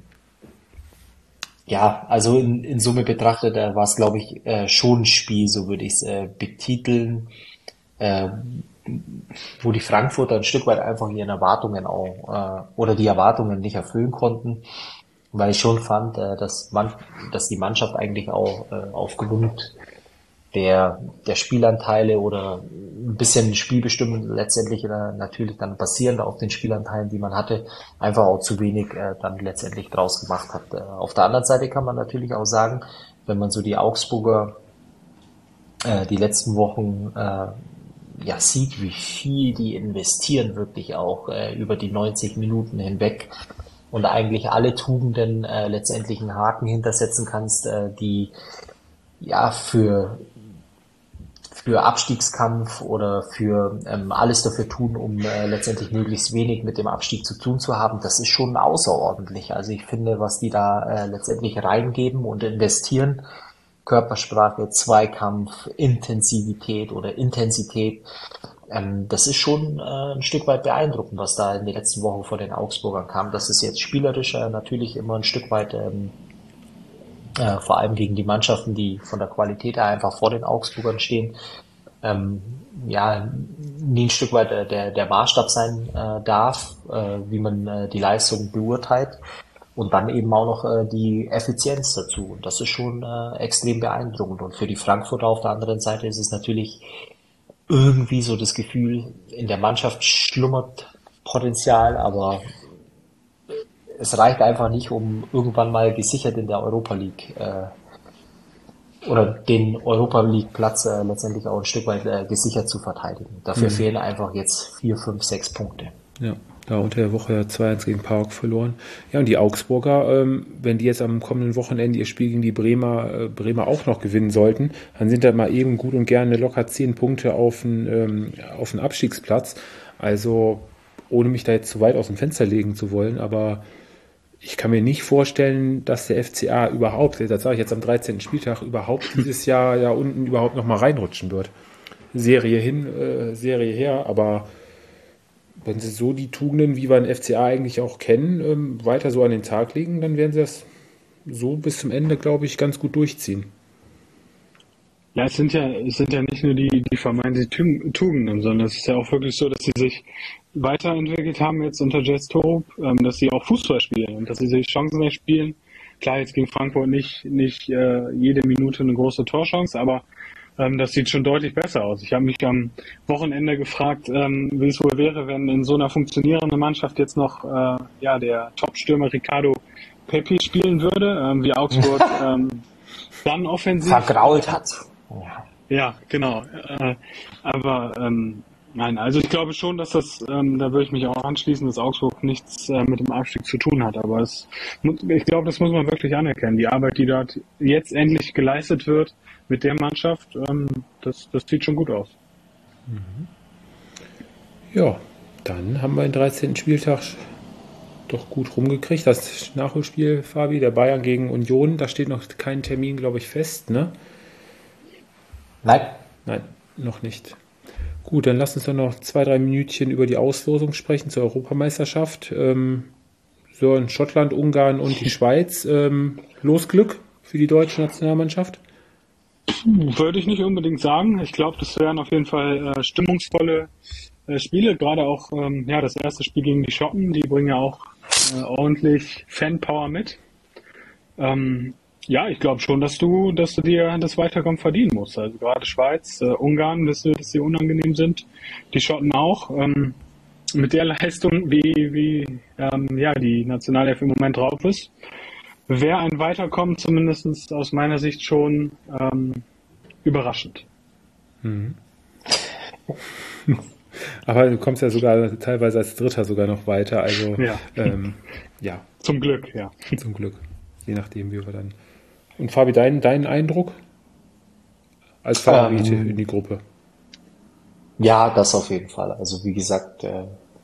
ja, also in, in Summe betrachtet äh, war es, glaube ich, äh, schon ein Spiel, so würde ich es äh, betiteln, äh, wo die Frankfurter ein Stück weit einfach ihren Erwartungen auch äh, oder die Erwartungen nicht erfüllen konnten, weil ich schon fand, äh, dass man, dass die Mannschaft eigentlich auch äh, aufgrund der der Spielanteile oder ein bisschen Spielbestimmung letztendlich äh, natürlich dann basierend auf den Spielanteilen, die man hatte, einfach auch zu wenig äh, dann letztendlich draus gemacht hat. Äh, auf der anderen Seite kann man natürlich auch sagen, wenn man so die Augsburger äh, die letzten Wochen äh, ja sieht, wie viel die investieren wirklich auch äh, über die neunzig Minuten hinweg und eigentlich alle Tugenden äh, letztendlich einen Haken hintersetzen kannst, äh, die ja für für Abstiegskampf oder für ähm, alles dafür tun, um äh, letztendlich möglichst wenig mit dem Abstieg zu tun zu haben, das ist schon außerordentlich. Also ich finde, was die da äh, letztendlich reingeben und investieren, Körpersprache, Zweikampf, Intensivität oder Intensität, ähm, das ist schon äh, ein Stück weit beeindruckend, was da in den letzten Wochen von den Augsburgern kam. Das ist jetzt spielerisch äh, natürlich immer ein Stück weit ähm, Äh, vor allem gegen die Mannschaften, die von der Qualität her einfach vor den Augsburgern stehen, ähm, ja, nie ein Stück weit äh, der, der Maßstab sein äh, darf, äh, wie man äh, die Leistung beurteilt und dann eben auch noch äh, die Effizienz dazu. Und das ist schon äh, extrem beeindruckend. Und für die Frankfurter auf der anderen Seite ist es natürlich irgendwie so das Gefühl, in der Mannschaft schlummert Potenzial, aber es reicht einfach nicht, um irgendwann mal gesichert in der Europa League äh, oder den Europa League Platz äh, letztendlich auch ein Stück weit äh, gesichert zu verteidigen. Dafür mhm. fehlen einfach jetzt vier, fünf, sechs Punkte. Ja, da unter der Woche zwei eins gegen PAOK verloren. Ja, und die Augsburger, ähm, wenn die jetzt am kommenden Wochenende ihr Spiel gegen die Bremer, äh, Bremer auch noch gewinnen sollten, dann sind da mal eben gut und gerne locker zehn Punkte auf den, ähm, auf den Abstiegsplatz. Also, ohne mich da jetzt zu weit aus dem Fenster legen zu wollen, aber ich kann mir nicht vorstellen, dass der F C A überhaupt, das sage ich jetzt am dreizehnten Spieltag, überhaupt dieses Jahr ja unten überhaupt noch mal reinrutschen wird. Serie hin, äh, Serie her, aber wenn sie so die Tugenden, wie wir den F C A eigentlich auch kennen, ähm, weiter so an den Tag legen, dann werden sie das so bis zum Ende, glaube ich, ganz gut durchziehen. Ja, es sind ja, es sind ja nicht nur die, die vermeintlichen Tugenden, sondern es ist ja auch wirklich so, dass sie sich weiterentwickelt haben jetzt unter Jess Torup, ähm, dass sie auch Fußball spielen und dass sie sich Chancen erspielen. Klar, jetzt gegen Frankfurt nicht, nicht äh, jede Minute eine große Torchance, aber ähm, das sieht schon deutlich besser aus. Ich habe mich am Wochenende gefragt, ähm, wie es wohl wäre, wenn in so einer funktionierenden Mannschaft jetzt noch äh, ja der Top-Stürmer Ricardo Pepi spielen würde, ähm, wie Augsburg ähm, dann offensiv vergrault hat. Ja, genau. Äh, aber ähm, nein, also ich glaube schon, dass das, ähm, da würde ich mich auch anschließen, dass Augsburg nichts äh, mit dem Abstieg zu tun hat. Aber es, ich glaube, das muss man wirklich anerkennen. Die Arbeit, die dort jetzt endlich geleistet wird mit der Mannschaft, ähm, das, das sieht schon gut aus. Mhm. Ja, dann haben wir den dreizehnten Spieltag doch gut rumgekriegt. Das Nachholspiel, Fabi, der Bayern gegen Union, da steht noch kein Termin, glaube ich, fest, ne? Nein. Nein, noch nicht. Gut, dann lass uns doch noch zwei, drei Minütchen über die Auslosung sprechen zur Europameisterschaft. Ähm, so in Schottland, Ungarn und die Schweiz. Ähm, Losglück für die deutsche Nationalmannschaft? Würde ich nicht unbedingt sagen. Ich glaube, das wären auf jeden Fall äh, stimmungsvolle äh, Spiele. Gerade auch ähm, ja das erste Spiel gegen die Schotten. Die bringen ja auch äh, ordentlich Fanpower mit. Ähm, Ja, ich glaube schon, dass du, dass du dir das Weiterkommen verdienen musst. Also gerade Schweiz, äh, Ungarn, dass, dass sie unangenehm sind, die Schotten auch. Ähm, mit der Leistung, wie, wie ähm, ja, die Nationalelf im Moment drauf ist, wäre ein Weiterkommen zumindest aus meiner Sicht schon ähm, überraschend. Mhm. Aber du kommst ja sogar teilweise als Dritter sogar noch weiter. Also Ja. ähm, ja, Zum Glück, ja. zum Glück. Je nachdem, wie wir dann. Und Fabi, dein, dein Eindruck als Favorit Ähm, in die Gruppe? Ja, das auf jeden Fall. Also wie gesagt, äh,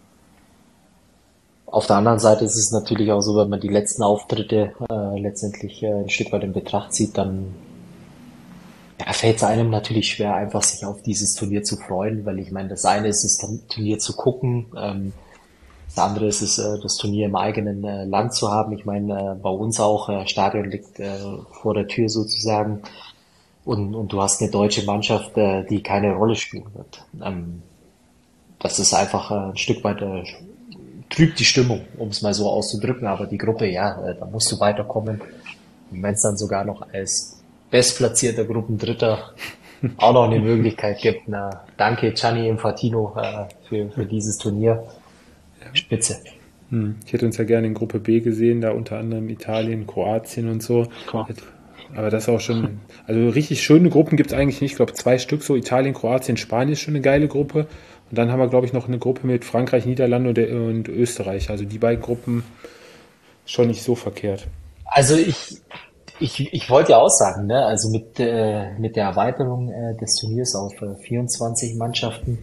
auf der anderen Seite ist es natürlich auch so, wenn man die letzten Auftritte äh, letztendlich äh, ein Stück weit in Betracht zieht, dann ja, fällt es einem natürlich schwer, einfach sich auf dieses Turnier zu freuen, weil ich meine, das eine ist es, das Turnier zu gucken, ähm, das andere ist es, äh, das Turnier im eigenen äh, Land zu haben. Ich meine, äh, bei uns auch, äh, Stadion liegt äh, vor der Tür sozusagen und, und du hast eine deutsche Mannschaft, äh, die keine Rolle spielen wird. Ähm, das ist einfach äh, ein Stück weit äh, trübt die Stimmung, um es mal so auszudrücken, aber die Gruppe, ja, äh, da musst du weiterkommen. Und wenn es dann sogar noch als bestplatzierter Gruppendritter auch noch eine Möglichkeit gibt, na, danke Gianni Infantino äh, für, für dieses Turnier. Spitze. Hm. Ich hätte uns ja gerne in Gruppe B gesehen, da unter anderem Italien, Kroatien und so. Klar. Aber das ist auch schon, also richtig schöne Gruppen gibt es eigentlich nicht. Ich glaube, zwei Stück, so Italien, Kroatien, Spanien ist schon eine geile Gruppe. Und dann haben wir, glaube ich, noch eine Gruppe mit Frankreich, Niederlande und, und Österreich. Also die beiden Gruppen schon nicht so verkehrt. Also ich, ich, ich wollte ja auch sagen, ne, also mit, äh, mit der Erweiterung äh, des Turniers auf äh, vierundzwanzig Mannschaften,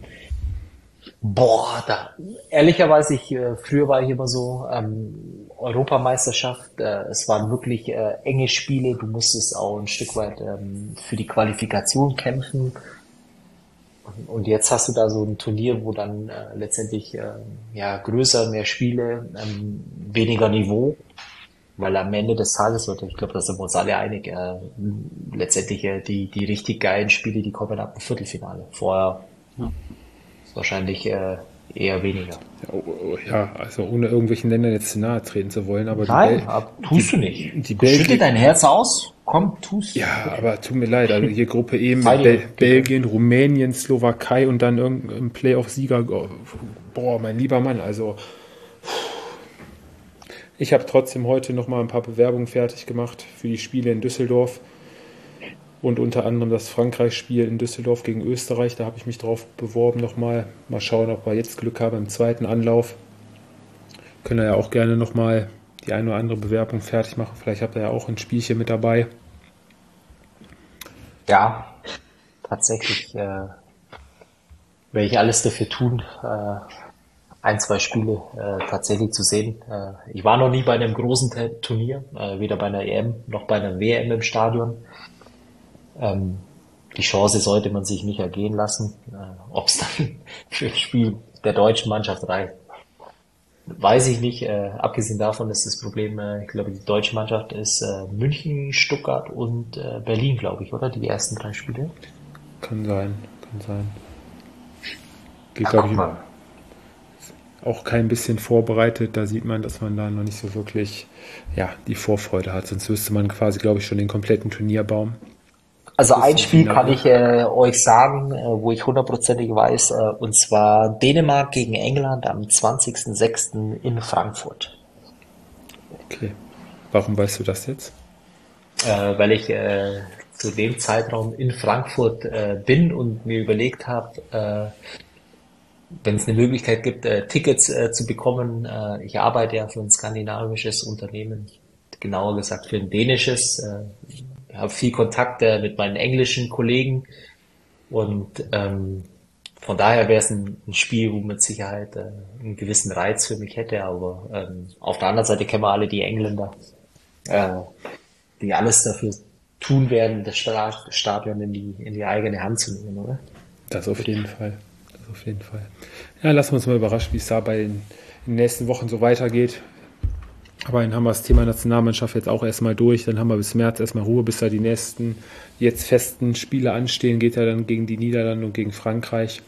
boah, da, ehrlicherweise, ich, äh, früher war ich immer so, ähm, Europameisterschaft, äh, es waren wirklich äh, enge Spiele, du musstest auch ein Stück weit ähm, für die Qualifikation kämpfen. Und jetzt hast du da so ein Turnier, wo dann äh, letztendlich äh, ja größer, mehr Spiele, ähm, weniger Niveau, weil am Ende des Tages, und ich glaube, da sind wir uns alle einig, äh, letztendlich äh, die die richtig geilen Spiele, die kommen ab dem Viertelfinale. Vorher Ja. ist wahrscheinlich äh, eher weniger. Ja, oh, oh, ja, also ohne irgendwelchen Ländern jetzt zu nahe treten zu wollen, aber Nein, die Bel- ab, tust die, du nicht. Die Schüttel Belgien, dein Herz aus, komm, tust. ja, aber tut mir leid, also hier Gruppe E mit Beide. Bel- Belgien, Rumänien, Slowakei und dann irgendein Playoff-Sieger. Oh, boah, mein lieber Mann, also ich habe trotzdem heute noch mal ein paar Bewerbungen fertig gemacht für die Spiele in Düsseldorf und unter anderem das Frankreich-Spiel in Düsseldorf gegen Österreich. Da habe ich mich drauf beworben nochmal. Mal schauen, ob wir jetzt Glück haben im zweiten Anlauf. können ja auch gerne nochmal die eine oder andere Bewerbung fertig machen. Vielleicht habt ihr ja auch ein Spielchen mit dabei. Ja, tatsächlich äh, werde ich alles dafür tun, äh, ein, zwei Spiele äh, tatsächlich zu sehen. Äh, ich war noch nie bei einem großen T- Turnier, äh, weder bei einer E M noch bei einer W M im Stadion. Ähm, die Chance sollte man sich nicht ergehen lassen. Äh, ob es dann für ein Spiel der deutschen Mannschaft reicht, weiß ich nicht. Äh, abgesehen davon ist das Problem, äh, ich glaube, die deutsche Mannschaft ist äh, München, Stuttgart und äh, Berlin, glaube ich, oder? Die ersten drei Spiele. Kann sein, kann sein. Geht, Ach, glaube guck ich, mal. auch kein bisschen vorbereitet. Da sieht man, dass man da noch nicht so wirklich ja, die Vorfreude hat. Sonst wüsste man quasi, glaube ich, schon den kompletten Turnierbaum. Also Bis ein zum Spiel kann Finale. ich äh, euch sagen, äh, wo ich hundertprozentig weiß, äh, und zwar Dänemark gegen England am zwanzigsten sechsten in Frankfurt. Okay. Warum weißt du das jetzt? Äh, weil ich äh, zu dem Zeitraum in Frankfurt äh, bin und mir überlegt habe, äh, wenn es eine Möglichkeit gibt, äh, Tickets äh, zu bekommen. Äh, ich arbeite ja für ein skandinavisches Unternehmen, genauer gesagt für ein dänisches. Äh, ich habe viel Kontakt äh, mit meinen englischen Kollegen und ähm, von daher wäre es ein, ein Spiel, wo mit Sicherheit äh, einen gewissen Reiz für mich hätte. Aber ähm, auf der anderen Seite kennen wir alle die Engländer, äh, die alles dafür tun werden, das Sta- Stadion in die, in die eigene Hand zu nehmen, oder? Das auf jeden Fall. Das auf jeden Fall. Ja, lassen wir uns mal überraschen, wie es da bei den, in den nächsten Wochen so weitergeht. Aber dann haben wir das Thema Nationalmannschaft jetzt auch erstmal durch. Dann haben wir bis März erstmal Ruhe, bis da die nächsten jetzt festen Spiele anstehen. Geht ja dann gegen die Niederlande und gegen Frankreich.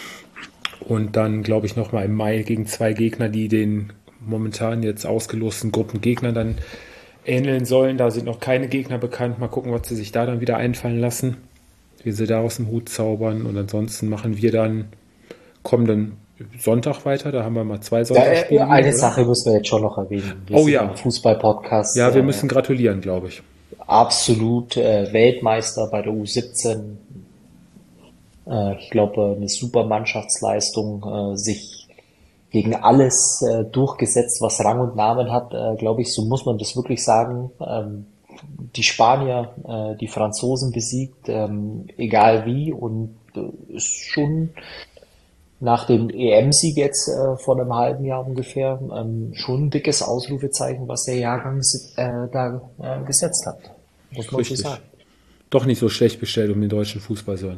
Und dann, glaube ich, nochmal im Mai gegen zwei Gegner, die den momentan jetzt ausgelosten Gruppengegnern dann ähneln sollen. Da sind noch keine Gegner bekannt. Mal gucken, was sie sich da dann wieder einfallen lassen, wie sie da aus dem Hut zaubern. Und ansonsten machen wir dann kommenden Sonntag weiter. Da haben wir mal zwei Ja, Sonntagsspiele. äh, eine oder? Sache müssen wir jetzt schon noch erwähnen. Wir Oh sind ja. ein Fußball-Podcast. Ja, wir äh, müssen gratulieren, glaube ich. absolut äh, Weltmeister bei der U siebzehn. Äh, ich glaube, eine super Mannschaftsleistung, äh, sich gegen alles äh, durchgesetzt, was Rang und Namen hat, äh, glaube ich, so muss man das wirklich sagen. Ähm, die Spanier, äh, die Franzosen besiegt, ähm, egal wie, und äh, ist schon nach dem E M-Sieg jetzt äh, vor einem halben Jahr ungefähr ähm, schon ein dickes Ausrufezeichen, was der Jahrgang äh, da äh, gesetzt hat. Muss man so Richtig. sagen. Doch nicht so schlecht bestellt um den deutschen Fußball zu hören.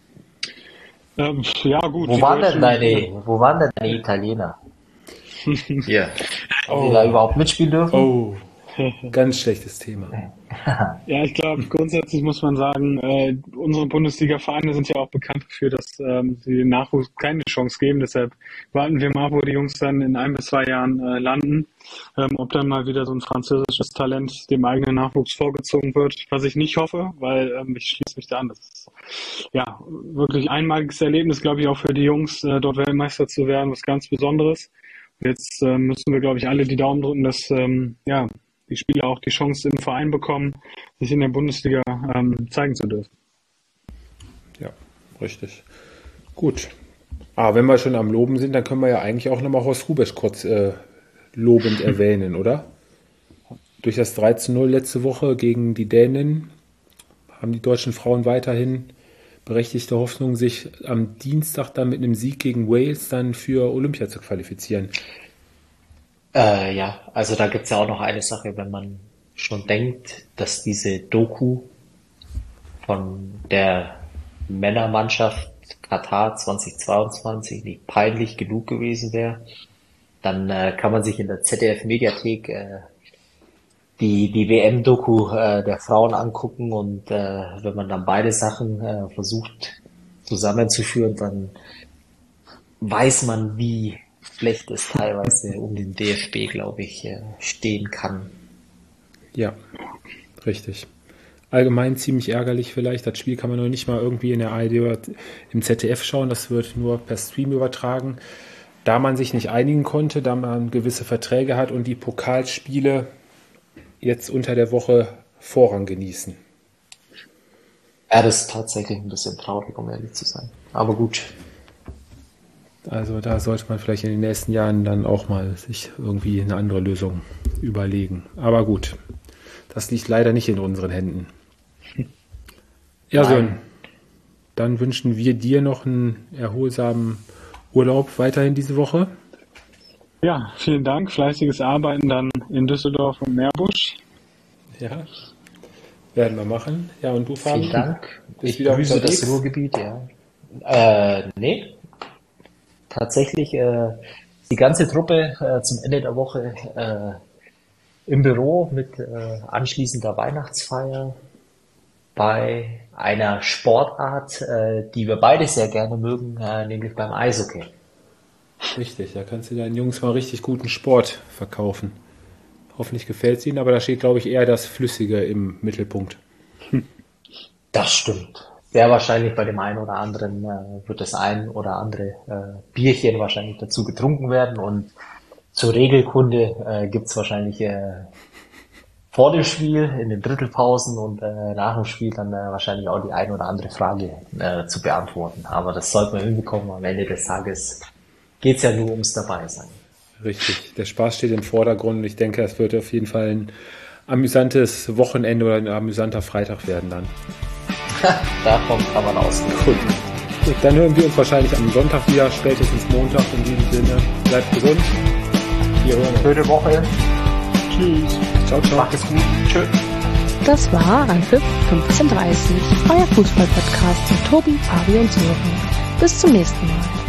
Ähm, ja, gut. Wo die waren denn Deutschen- deine, wo waren denn deine Italiener? Hier. Haben die Oh. da überhaupt mitspielen dürfen? Oh, ganz schlechtes Thema. Ja, ich glaube, grundsätzlich muss man sagen, äh, unsere Bundesliga-Vereine sind ja auch bekannt dafür, dass ähm, sie den Nachwuchs keine Chance geben. Deshalb warten wir mal, wo die Jungs dann in ein bis zwei Jahren äh, landen. Ähm, ob dann mal wieder so ein französisches Talent dem eigenen Nachwuchs vorgezogen wird, was ich nicht hoffe, weil ähm, ich schließe mich da an. Das ist ja wirklich ein einmaliges Erlebnis, glaube ich, auch für die Jungs, äh, dort Weltmeister zu werden, was ganz Besonderes. Jetzt äh, müssen wir, glaube ich, alle die Daumen drücken, dass ähm, ja die Spieler auch die Chance im Verein bekommen, sich in der Bundesliga ähm, zeigen zu dürfen. Ja, richtig. Gut. Aber wenn wir schon am Loben sind, dann können wir ja eigentlich auch nochmal Horst Rubesch kurz äh, lobend erwähnen, oder? Durch das drei zu null letzte Woche gegen die Dänen haben die deutschen Frauen weiterhin berechtigte Hoffnung, sich am Dienstag dann mit einem Sieg gegen Wales dann für Olympia zu qualifizieren. Äh, ja, also da gibt's ja auch noch eine Sache, wenn man schon denkt, dass diese Doku von der Männermannschaft Katar zweitausendzweiundzwanzig nicht peinlich genug gewesen wäre, dann äh, kann man sich in der Z D F-Mediathek äh, die die W M-Doku äh, der Frauen angucken, und äh, wenn man dann beide Sachen äh, versucht zusammenzuführen, dann weiß man, wie schlecht es teilweise um den D F B, glaube ich, äh, stehen kann. Ja, richtig. Allgemein ziemlich ärgerlich vielleicht. Das Spiel kann man noch nicht mal irgendwie in der A R D oder im Z D F schauen. Das wird nur per Stream übertragen. Da man sich nicht einigen konnte, da man gewisse Verträge hat und die Pokalspiele jetzt unter der Woche Vorrang genießen. Ja, das ist tatsächlich ein bisschen traurig, um ehrlich zu sein. Aber gut. Also da sollte man vielleicht in den nächsten Jahren dann auch mal sich irgendwie eine andere Lösung überlegen. Aber gut, das liegt leider nicht in unseren Händen. Ja, Sören, dann wünschen wir dir noch einen erholsamen Urlaub weiterhin diese Woche. Ja, vielen Dank. Fleißiges Arbeiten dann in Düsseldorf und Meerbusch. Ja, werden wir machen. Ja, und du, Fabi? Vielen Dank. Bist Ich wieder grüße unterwegs? das Ruhrgebiet, ja. Äh, nee. Tatsächlich äh, die ganze Truppe äh, zum Ende der Woche äh, im Büro mit äh, anschließender Weihnachtsfeier bei einer Sportart, äh, die wir beide sehr gerne mögen, äh, nämlich beim Eishockey. Richtig, da kannst du deinen Jungs mal richtig guten Sport verkaufen. Hoffentlich gefällt es ihnen, aber da steht, glaube ich, eher das Flüssige im Mittelpunkt. Das stimmt. Sehr wahrscheinlich bei dem einen oder anderen äh, wird das ein oder andere äh, Bierchen wahrscheinlich dazu getrunken werden und zur Regelkunde äh, gibt's wahrscheinlich äh, vor dem Spiel, in den Drittelpausen und äh, nach dem Spiel dann äh, wahrscheinlich auch die ein oder andere Frage äh, zu beantworten. Aber das sollte man hinbekommen. Am Ende des Tages geht's ja nur ums Dabeisein. Richtig, der Spaß steht im Vordergrund und ich denke, es wird auf jeden Fall ein amüsantes Wochenende oder ein amüsanter Freitag werden dann. Davon kann man ausgehen. Gut. Gut, dann hören wir uns wahrscheinlich am Sonntag wieder, spätestens Montag. In diesem Sinne, bleibt gesund. Wir hören uns. Schöne Woche. Tschüss. Ciao, ciao. Macht es gut. Tschö. Das war Anpfiff fünfzehn Uhr dreißig, euer Fußball-Podcast mit Tobi, Fabi und Sören. Bis zum nächsten Mal.